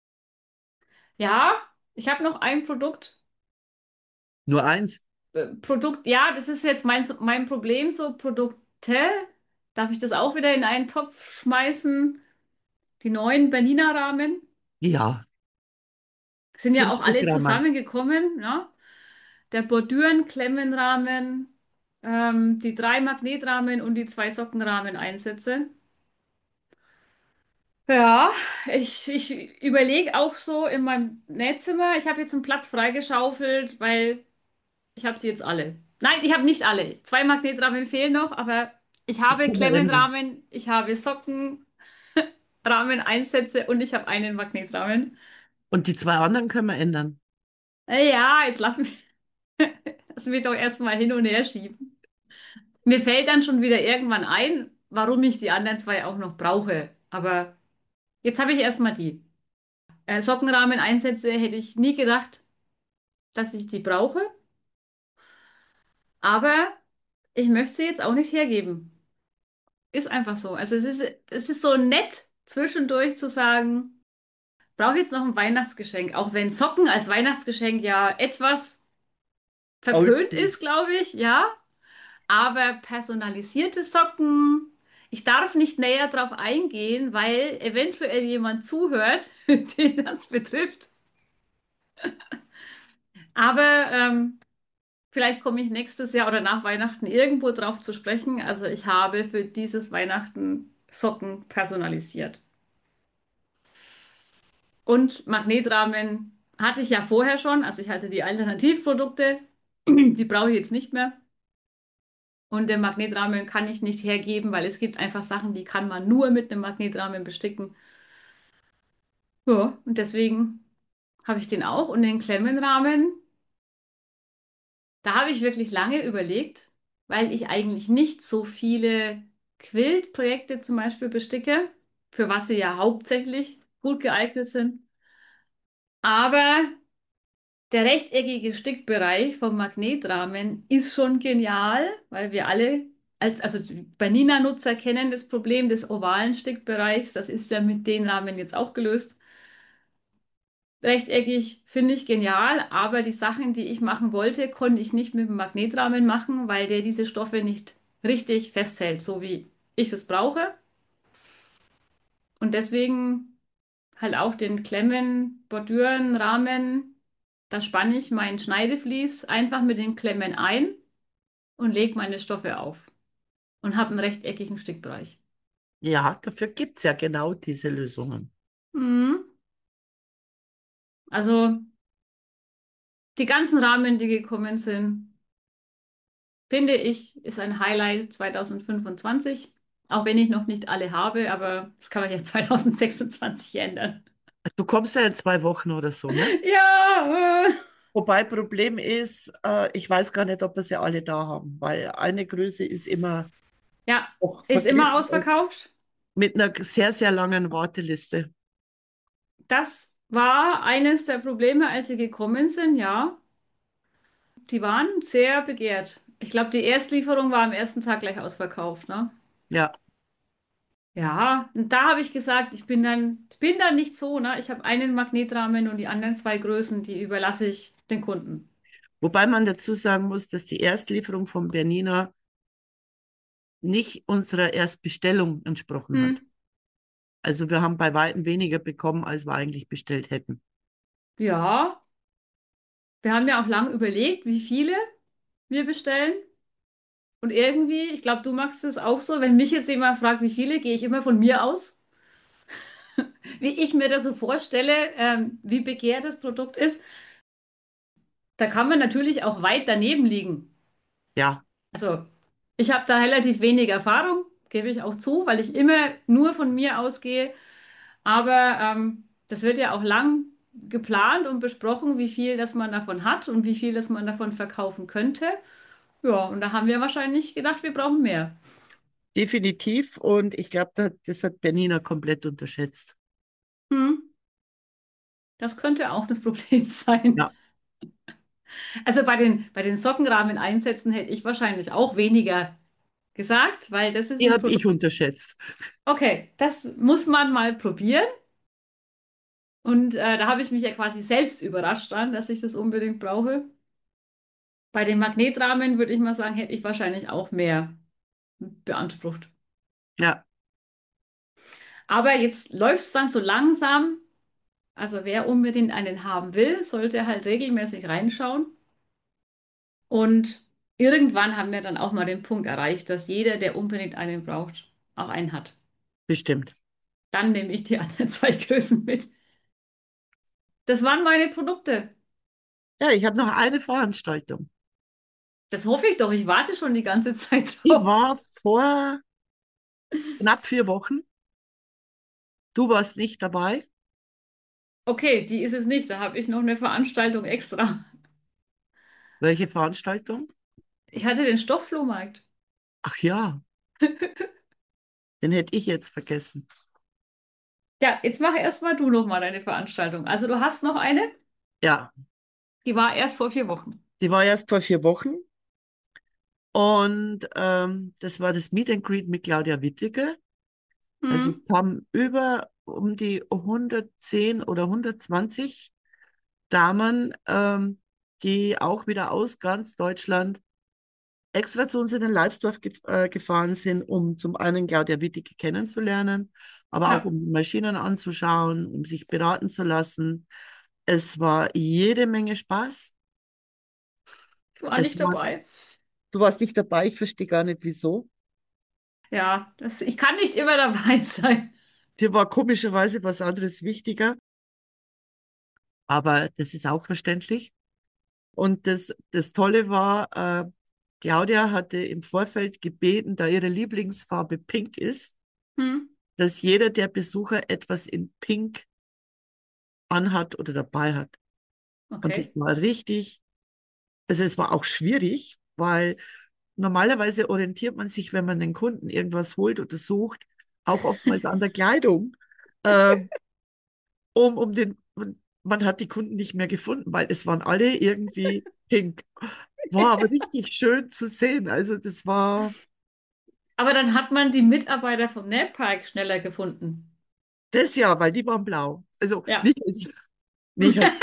Ja, ich habe noch ein Produkt.
Nur eins?
Äh, Produkt, ja, das ist jetzt mein, mein Problem, so Produkte. Darf ich das auch wieder in einen Topf schmeißen? Die neuen Berliner Rahmen
Ja,
sind ja auch
fünfzig
alle
Gramm.
zusammengekommen, ne? Der Bordürenklemmenrahmen, ähm, die drei Magnetrahmen und die zwei Sockenrahmen-Einsätze. Ja, ich, ich überlege auch so in meinem Nähzimmer, ich habe jetzt einen Platz freigeschaufelt, weil ich habe sie jetzt alle. Nein, ich habe nicht alle. Zwei Magnetrahmen fehlen noch, aber ich
Die
habe
können wir ändern.
Klemmenrahmen, ich habe Sockenrahmen, Einsätze und ich habe einen Magnetrahmen.
Und die zwei anderen können wir ändern.
Äh, Ja, jetzt lass mich, lass mich doch erstmal hin und her schieben. Mir fällt dann schon wieder irgendwann ein, warum ich die anderen zwei auch noch brauche. Aber jetzt habe ich erstmal die. Äh, Sockenrahmen-Einsätze hätte ich nie gedacht, dass ich die brauche. Aber ich möchte sie jetzt auch nicht hergeben. Ist einfach so. Also es ist, es ist so nett, zwischendurch zu sagen, brauche ich jetzt noch ein Weihnachtsgeschenk. Auch wenn Socken als Weihnachtsgeschenk ja etwas verpönt
Oldschool.
ist, glaube ich, ja. Aber personalisierte Socken, ich darf nicht näher drauf eingehen, weil eventuell jemand zuhört, den das betrifft. Aber ähm, vielleicht komme ich nächstes Jahr oder nach Weihnachten irgendwo drauf zu sprechen. Also ich habe für dieses Weihnachten Socken personalisiert. Und Magnetrahmen hatte ich ja vorher schon. Also ich hatte die Alternativprodukte, die brauche ich jetzt nicht mehr. Und den Magnetrahmen kann ich nicht hergeben, weil es gibt einfach Sachen, die kann man nur mit einem Magnetrahmen besticken. Ja, und deswegen habe ich den auch und den Klemmenrahmen. Da habe ich wirklich lange überlegt, weil ich eigentlich nicht so viele Quiltprojekte zum Beispiel besticke, für was sie ja hauptsächlich gut geeignet sind. Aber der rechteckige Stickbereich vom Magnetrahmen ist schon genial, weil wir alle als, also die Bernina-Nutzer kennen das Problem des ovalen Stickbereichs. Das ist ja mit den Rahmen jetzt auch gelöst. Rechteckig finde ich genial, aber die Sachen, die ich machen wollte, konnte ich nicht mit dem Magnetrahmen machen, weil der diese Stoffe nicht richtig festhält, so wie ich es brauche. Und deswegen halt auch den Klemmen, Bordüren, Rahmen, da spanne ich mein Schneideflies einfach mit den Klemmen ein und lege meine Stoffe auf und habe einen rechteckigen Stickbereich.
Ja, dafür gibt es ja genau diese Lösungen.
Mhm. Also die ganzen Rahmen, die gekommen sind, finde ich, ist ein Highlight zwanzig fünfundzwanzig. Auch wenn ich noch nicht alle habe, aber das kann man ja zwanzig sechsundzwanzig ändern.
Du kommst ja in zwei Wochen oder so, ne?
Ja, äh,
Wobei Problem ist, äh, ich weiß gar nicht, ob wir sie alle da haben, weil eine Größe ist immer
ja,
auch
ist immer
verglichen und
ausverkauft.
mit einer sehr, sehr langen Warteliste.
Das war eines der Probleme, als sie gekommen sind, ja. Die waren sehr begehrt. Ich glaube, die Erstlieferung war am ersten Tag gleich ausverkauft, ne?
Ja,
Ja, und da habe ich gesagt, ich bin dann, ich bin dann nicht so, ne? Ich habe einen Magnetrahmen und die anderen zwei Größen, die überlasse ich den Kunden.
wobei man dazu sagen muss, dass die Erstlieferung von Bernina nicht unserer Erstbestellung entsprochen
Hm.
hat. Also wir haben bei weitem weniger bekommen, als wir eigentlich bestellt hätten.
Ja, wir haben ja auch lang überlegt, wie viele wir bestellen. Und irgendwie, ich glaube, du machst es auch so, wenn mich jetzt jemand fragt, wie viele, gehe ich immer von mir aus, wie ich mir das so vorstelle, ähm, wie begehrt das Produkt ist. Da kann man natürlich auch weit daneben liegen.
Ja,
Also, ich habe da relativ wenig Erfahrung, gebe ich auch zu, weil ich immer nur von mir ausgehe. Aber ähm, das wird ja auch lang geplant und besprochen, wie viel das man davon hat und wie viel das man davon verkaufen könnte. Ja, und da haben wir wahrscheinlich gedacht, wir brauchen mehr.
definitiv. Und ich glaube, da, das hat Bernina komplett unterschätzt.
Hm, das könnte auch das Problem sein.
Ja,
Also bei den, bei den Sockenrahmen-Einsätzen hätte ich wahrscheinlich auch weniger gesagt, weil das ist
die
ein
habe ich
Produkt.
unterschätzt.
Okay, das muss man mal probieren. Und äh, da habe ich mich ja quasi selbst überrascht dann, dass ich das unbedingt brauche. Bei den Magnetrahmen würde ich mal sagen, hätte ich wahrscheinlich auch mehr beansprucht.
Ja,
Aber jetzt läuft es dann so langsam. Also wer unbedingt einen haben will, sollte halt regelmäßig reinschauen. Und irgendwann haben wir dann auch mal den Punkt erreicht, dass jeder, der unbedingt einen braucht, auch einen hat.
bestimmt.
Dann nehme ich die anderen zwei Größen mit. Das waren meine Produkte.
Ja, ich habe noch eine Veranstaltung.
Das hoffe ich doch. Ich warte schon die ganze Zeit
Die
drauf.
war vor knapp vier Wochen. Du warst nicht dabei.
Okay, die ist es nicht. Da habe ich noch eine Veranstaltung extra.
Welche Veranstaltung?
Ich hatte den Stoffflohmarkt.
Ach ja, den hätte ich jetzt vergessen.
Ja, jetzt mach erst mal du noch mal deine Veranstaltung. Also du hast noch eine,
Ja,
die war erst vor vier Wochen.
die war erst vor vier Wochen und ähm, das war das Meet and Greet mit Claudia Wittige. Also
Hm,
es kamen über um die hundertzehn oder hundertzwanzig Damen, ähm, die auch wieder aus ganz Deutschland extra zu uns in den Live-Store gef äh, gefahren sind, um zum einen Claudia Wittige kennenzulernen, aber auch
ja,
um die Maschinen anzuschauen, um sich beraten zu lassen. Es war jede Menge Spaß.
ich war
Es
nicht
war,
dabei.
du warst nicht dabei, ich verstehe gar nicht wieso.
Ja, das, ich kann nicht immer dabei sein.
Dir war komischerweise was anderes wichtiger, aber das ist auch verständlich. Und das, das Tolle war, äh, Claudia hatte im Vorfeld gebeten, da ihre Lieblingsfarbe Pink ist,
Hm,
dass jeder der Besucher etwas in Pink anhat oder dabei hat. Und es
Okay.
war richtig, also es war auch schwierig, weil normalerweise orientiert man sich, wenn man den Kunden irgendwas holt oder sucht, auch oftmals an der Kleidung, äh, um, um den, und man hat die Kunden nicht mehr gefunden, weil es waren alle irgendwie pink. War aber richtig schön zu sehen. Also das war
Aber dann hat man die Mitarbeiter vom Nähpark schneller gefunden.
das Jahr, weil die waren blau. Also
Ja.
nicht als, nicht als,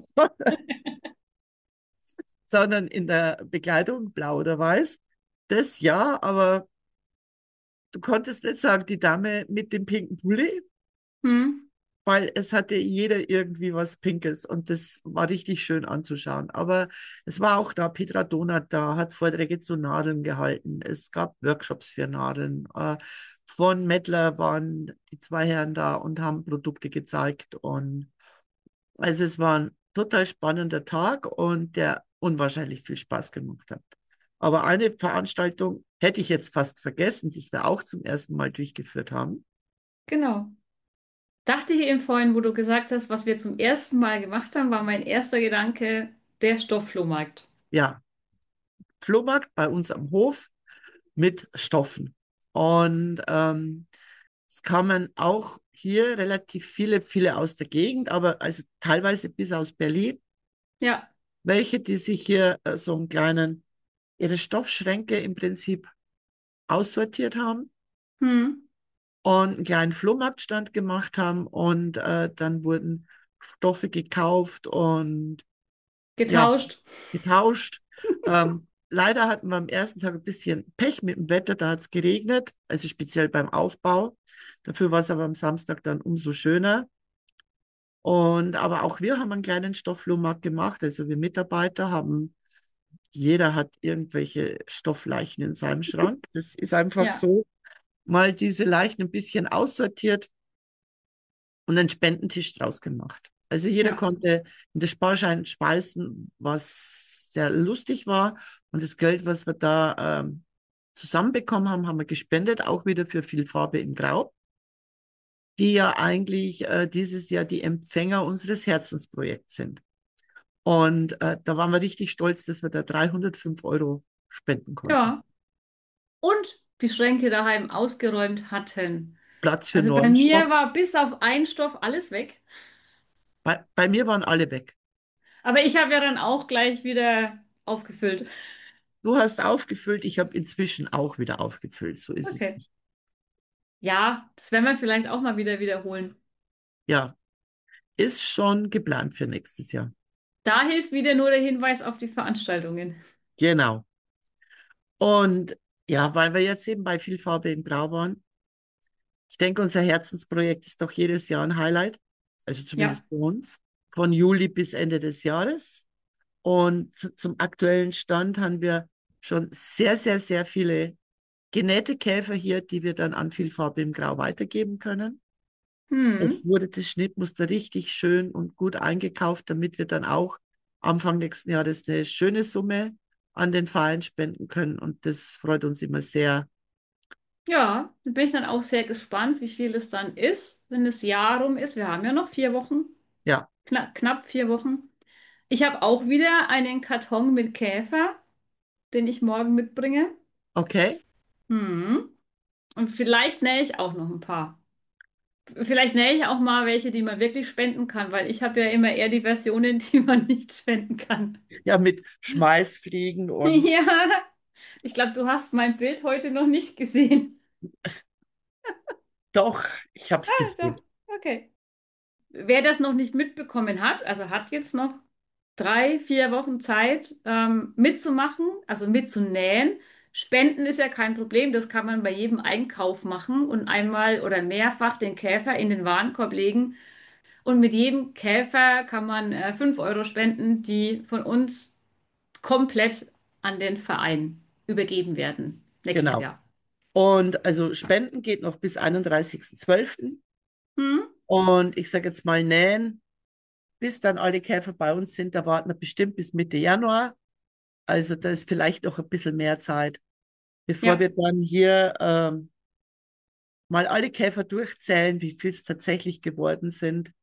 sondern in der Bekleidung blau oder weiß. Das ja, aber du konntest nicht sagen, die Dame mit dem pinken Pulli,
Hm.
weil es hatte jeder irgendwie was Pinkes und das war richtig schön anzuschauen. Aber es war auch da, Petra Donath da, hat Vorträge zu Nadeln gehalten. Es gab Workshops für Nadeln. Äh, von Mettler waren die zwei Herren da und haben Produkte gezeigt. Und also es war ein total spannender Tag und der unwahrscheinlich viel Spaß gemacht hat. Aber eine Veranstaltung hätte ich jetzt fast vergessen, die wir auch zum ersten Mal durchgeführt haben.
Genau. Dachte ich eben vorhin, wo du gesagt hast, was wir zum ersten Mal gemacht haben, war mein erster Gedanke der Stoffflohmarkt.
Ja, Flohmarkt bei uns am Hof mit Stoffen. Und ähm, es kamen auch hier relativ viele, viele aus der Gegend, aber also teilweise bis aus Berlin,
Ja.
welche, die sich hier äh, so einen kleinen, ihre Stoffschränke im Prinzip aussortiert haben
Hm.
und einen kleinen Flohmarktstand gemacht haben und äh, dann wurden Stoffe gekauft und ja,
Getauscht.
getauscht. Ähm, leider hatten wir am ersten Tag ein bisschen Pech mit dem Wetter, da hat es geregnet, also speziell beim Aufbau. Dafür war es aber am Samstag dann umso schöner. Und aber auch wir haben einen kleinen Stofflohmarkt gemacht. Also wir Mitarbeiter haben, jeder hat irgendwelche Stoffleichen in seinem Schrank. Das ist einfach
Ja.
so. Mal diese Leichen ein bisschen aussortiert und einen Spendentisch draus gemacht. Also jeder
Ja.
konnte in das Sparschein speisen, was sehr lustig war. Und das Geld, was wir da ähm, zusammenbekommen haben, haben wir gespendet, auch wieder für viel Farbe in Grau, die ja eigentlich äh, dieses Jahr die Empfänger unseres Herzensprojekts sind. Und äh, da waren wir richtig stolz, dass wir da dreihundertfünf Euro spenden konnten.
Ja. Und die Schränke daheim ausgeräumt hatten.
Platz für
Also bei
neuen
mir
Stoff.
war bis auf einen Stoff alles weg.
Bei, bei mir waren alle weg.
Aber ich habe ja dann auch gleich wieder aufgefüllt.
Du hast aufgefüllt, ich habe inzwischen auch wieder aufgefüllt. So ist es
Okay.
nicht.
Ja, das werden wir vielleicht auch mal wieder wiederholen.
Ja, ist schon geplant für nächstes Jahr.
Da hilft wieder nur der Hinweis auf die Veranstaltungen.
Genau. Und ja, weil wir jetzt eben bei viel Farbe in Grau waren, ich denke, unser Herzensprojekt ist doch jedes Jahr ein Highlight, also
Ja.
zumindest für uns, von Juli bis Ende des Jahres. Und zu, zum aktuellen Stand haben wir schon sehr, sehr, sehr viele genähte Käfer hier, die wir dann an viel Farbe im Grau weitergeben können.
Hm.
Es wurde das Schnittmuster richtig schön und gut eingekauft, damit wir dann auch Anfang nächsten Jahres eine schöne Summe an den Verein spenden können. Und das freut uns immer sehr.
Ja, da bin ich dann auch sehr gespannt, wie viel es dann ist, wenn das Jahr rum ist. Wir haben ja noch vier Wochen,
Ja,
knapp, knapp vier Wochen. Ich habe auch wieder einen Karton mit Käfer, den ich morgen mitbringe.
okay.
Hm. Und vielleicht nähe ich auch noch ein paar. Vielleicht nähe ich auch mal welche, die man wirklich spenden kann, weil ich habe ja immer eher die Versionen, die man nicht spenden kann.
Ja, mit Schmeißfliegen und
Ja, ich glaube, du hast mein Bild heute noch nicht gesehen.
doch, ich habe es
Doch,
gesehen.
okay. Wer das noch nicht mitbekommen hat, also hat jetzt noch drei, vier Wochen Zeit, ähm, mitzumachen, also mitzunähen. Spenden ist ja kein Problem, das kann man bei jedem Einkauf machen und einmal oder mehrfach den Käfer in den Warenkorb legen. Und mit jedem Käfer kann man äh, fünf Euro spenden, die von uns komplett an den Verein übergeben werden nächstes
Genau.
Jahr.
Und also Spenden geht noch bis einunddreißigsten zwölften.
Hm?
Und ich sage jetzt mal nähen, bis dann alle Käfer bei uns sind, da warten wir bestimmt bis Mitte Januar. Also da ist vielleicht noch ein bisschen mehr Zeit, bevor wir
Ja,
dann hier ähm, mal alle Käfer durchzählen, wie viel es tatsächlich geworden sind.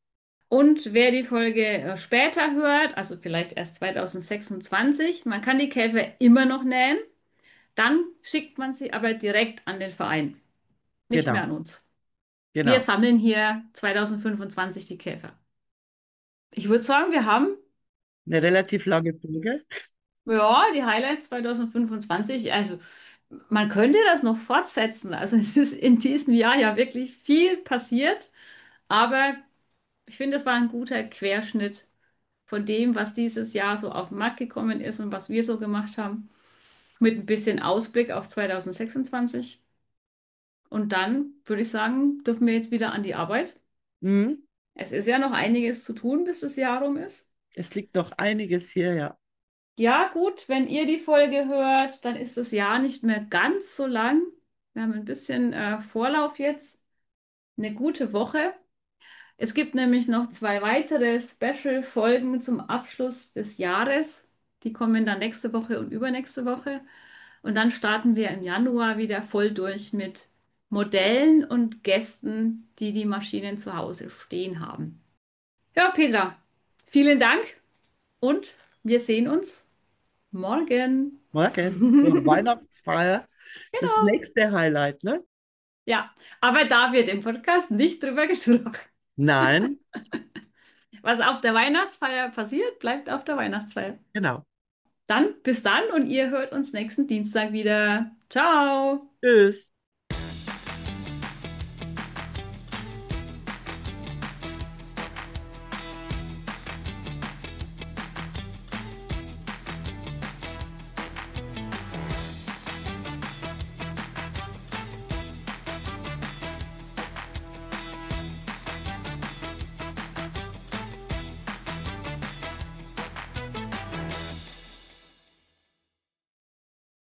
Und wer die Folge äh, später hört, also vielleicht erst zwanzig sechsundzwanzig, man kann die Käfer immer noch nähen, dann schickt man sie aber direkt an den Verein, nicht mehr
Genau,
an uns. Wir
genau.
sammeln hier zwanzig fünfundzwanzig die Käfer. Ich würde sagen, wir haben
Eine relativ lange Folge.
ja die Highlights zwanzig fünfundzwanzig. Also man könnte das noch fortsetzen. Also es ist in diesem Jahr ja wirklich viel passiert, aber ich finde, es war ein guter Querschnitt von dem, was dieses Jahr so auf den Markt gekommen ist und was wir so gemacht haben, mit ein bisschen Ausblick auf zwanzig sechsundzwanzig. Und dann würde ich sagen, dürfen wir jetzt wieder an die Arbeit.
Mhm.
Es ist ja noch einiges zu tun, bis das Jahr rum ist.
Es liegt noch einiges hier, ja.
Ja, gut, wenn ihr die Folge hört, dann ist das Jahr nicht mehr ganz so lang. Wir haben ein bisschen äh, Vorlauf jetzt, eine gute Woche. Es gibt nämlich noch zwei weitere Special-Folgen zum Abschluss des Jahres. Die kommen dann nächste Woche und übernächste Woche. Und dann starten wir im Januar wieder voll durch mit Modellen und Gästen, die die Maschinen zu Hause stehen haben. Ja, Petra, vielen Dank und wir sehen uns morgen.
Morgen zur Weihnachtsfeier. Das
Genau.
nächste Highlight, ne?
Ja, aber da wird im Podcast nicht drüber gesprochen.
Nein,
Was auf der Weihnachtsfeier passiert, bleibt auf der Weihnachtsfeier.
genau.
Dann bis dann und ihr hört uns nächsten Dienstag wieder. Ciao!
Tschüss.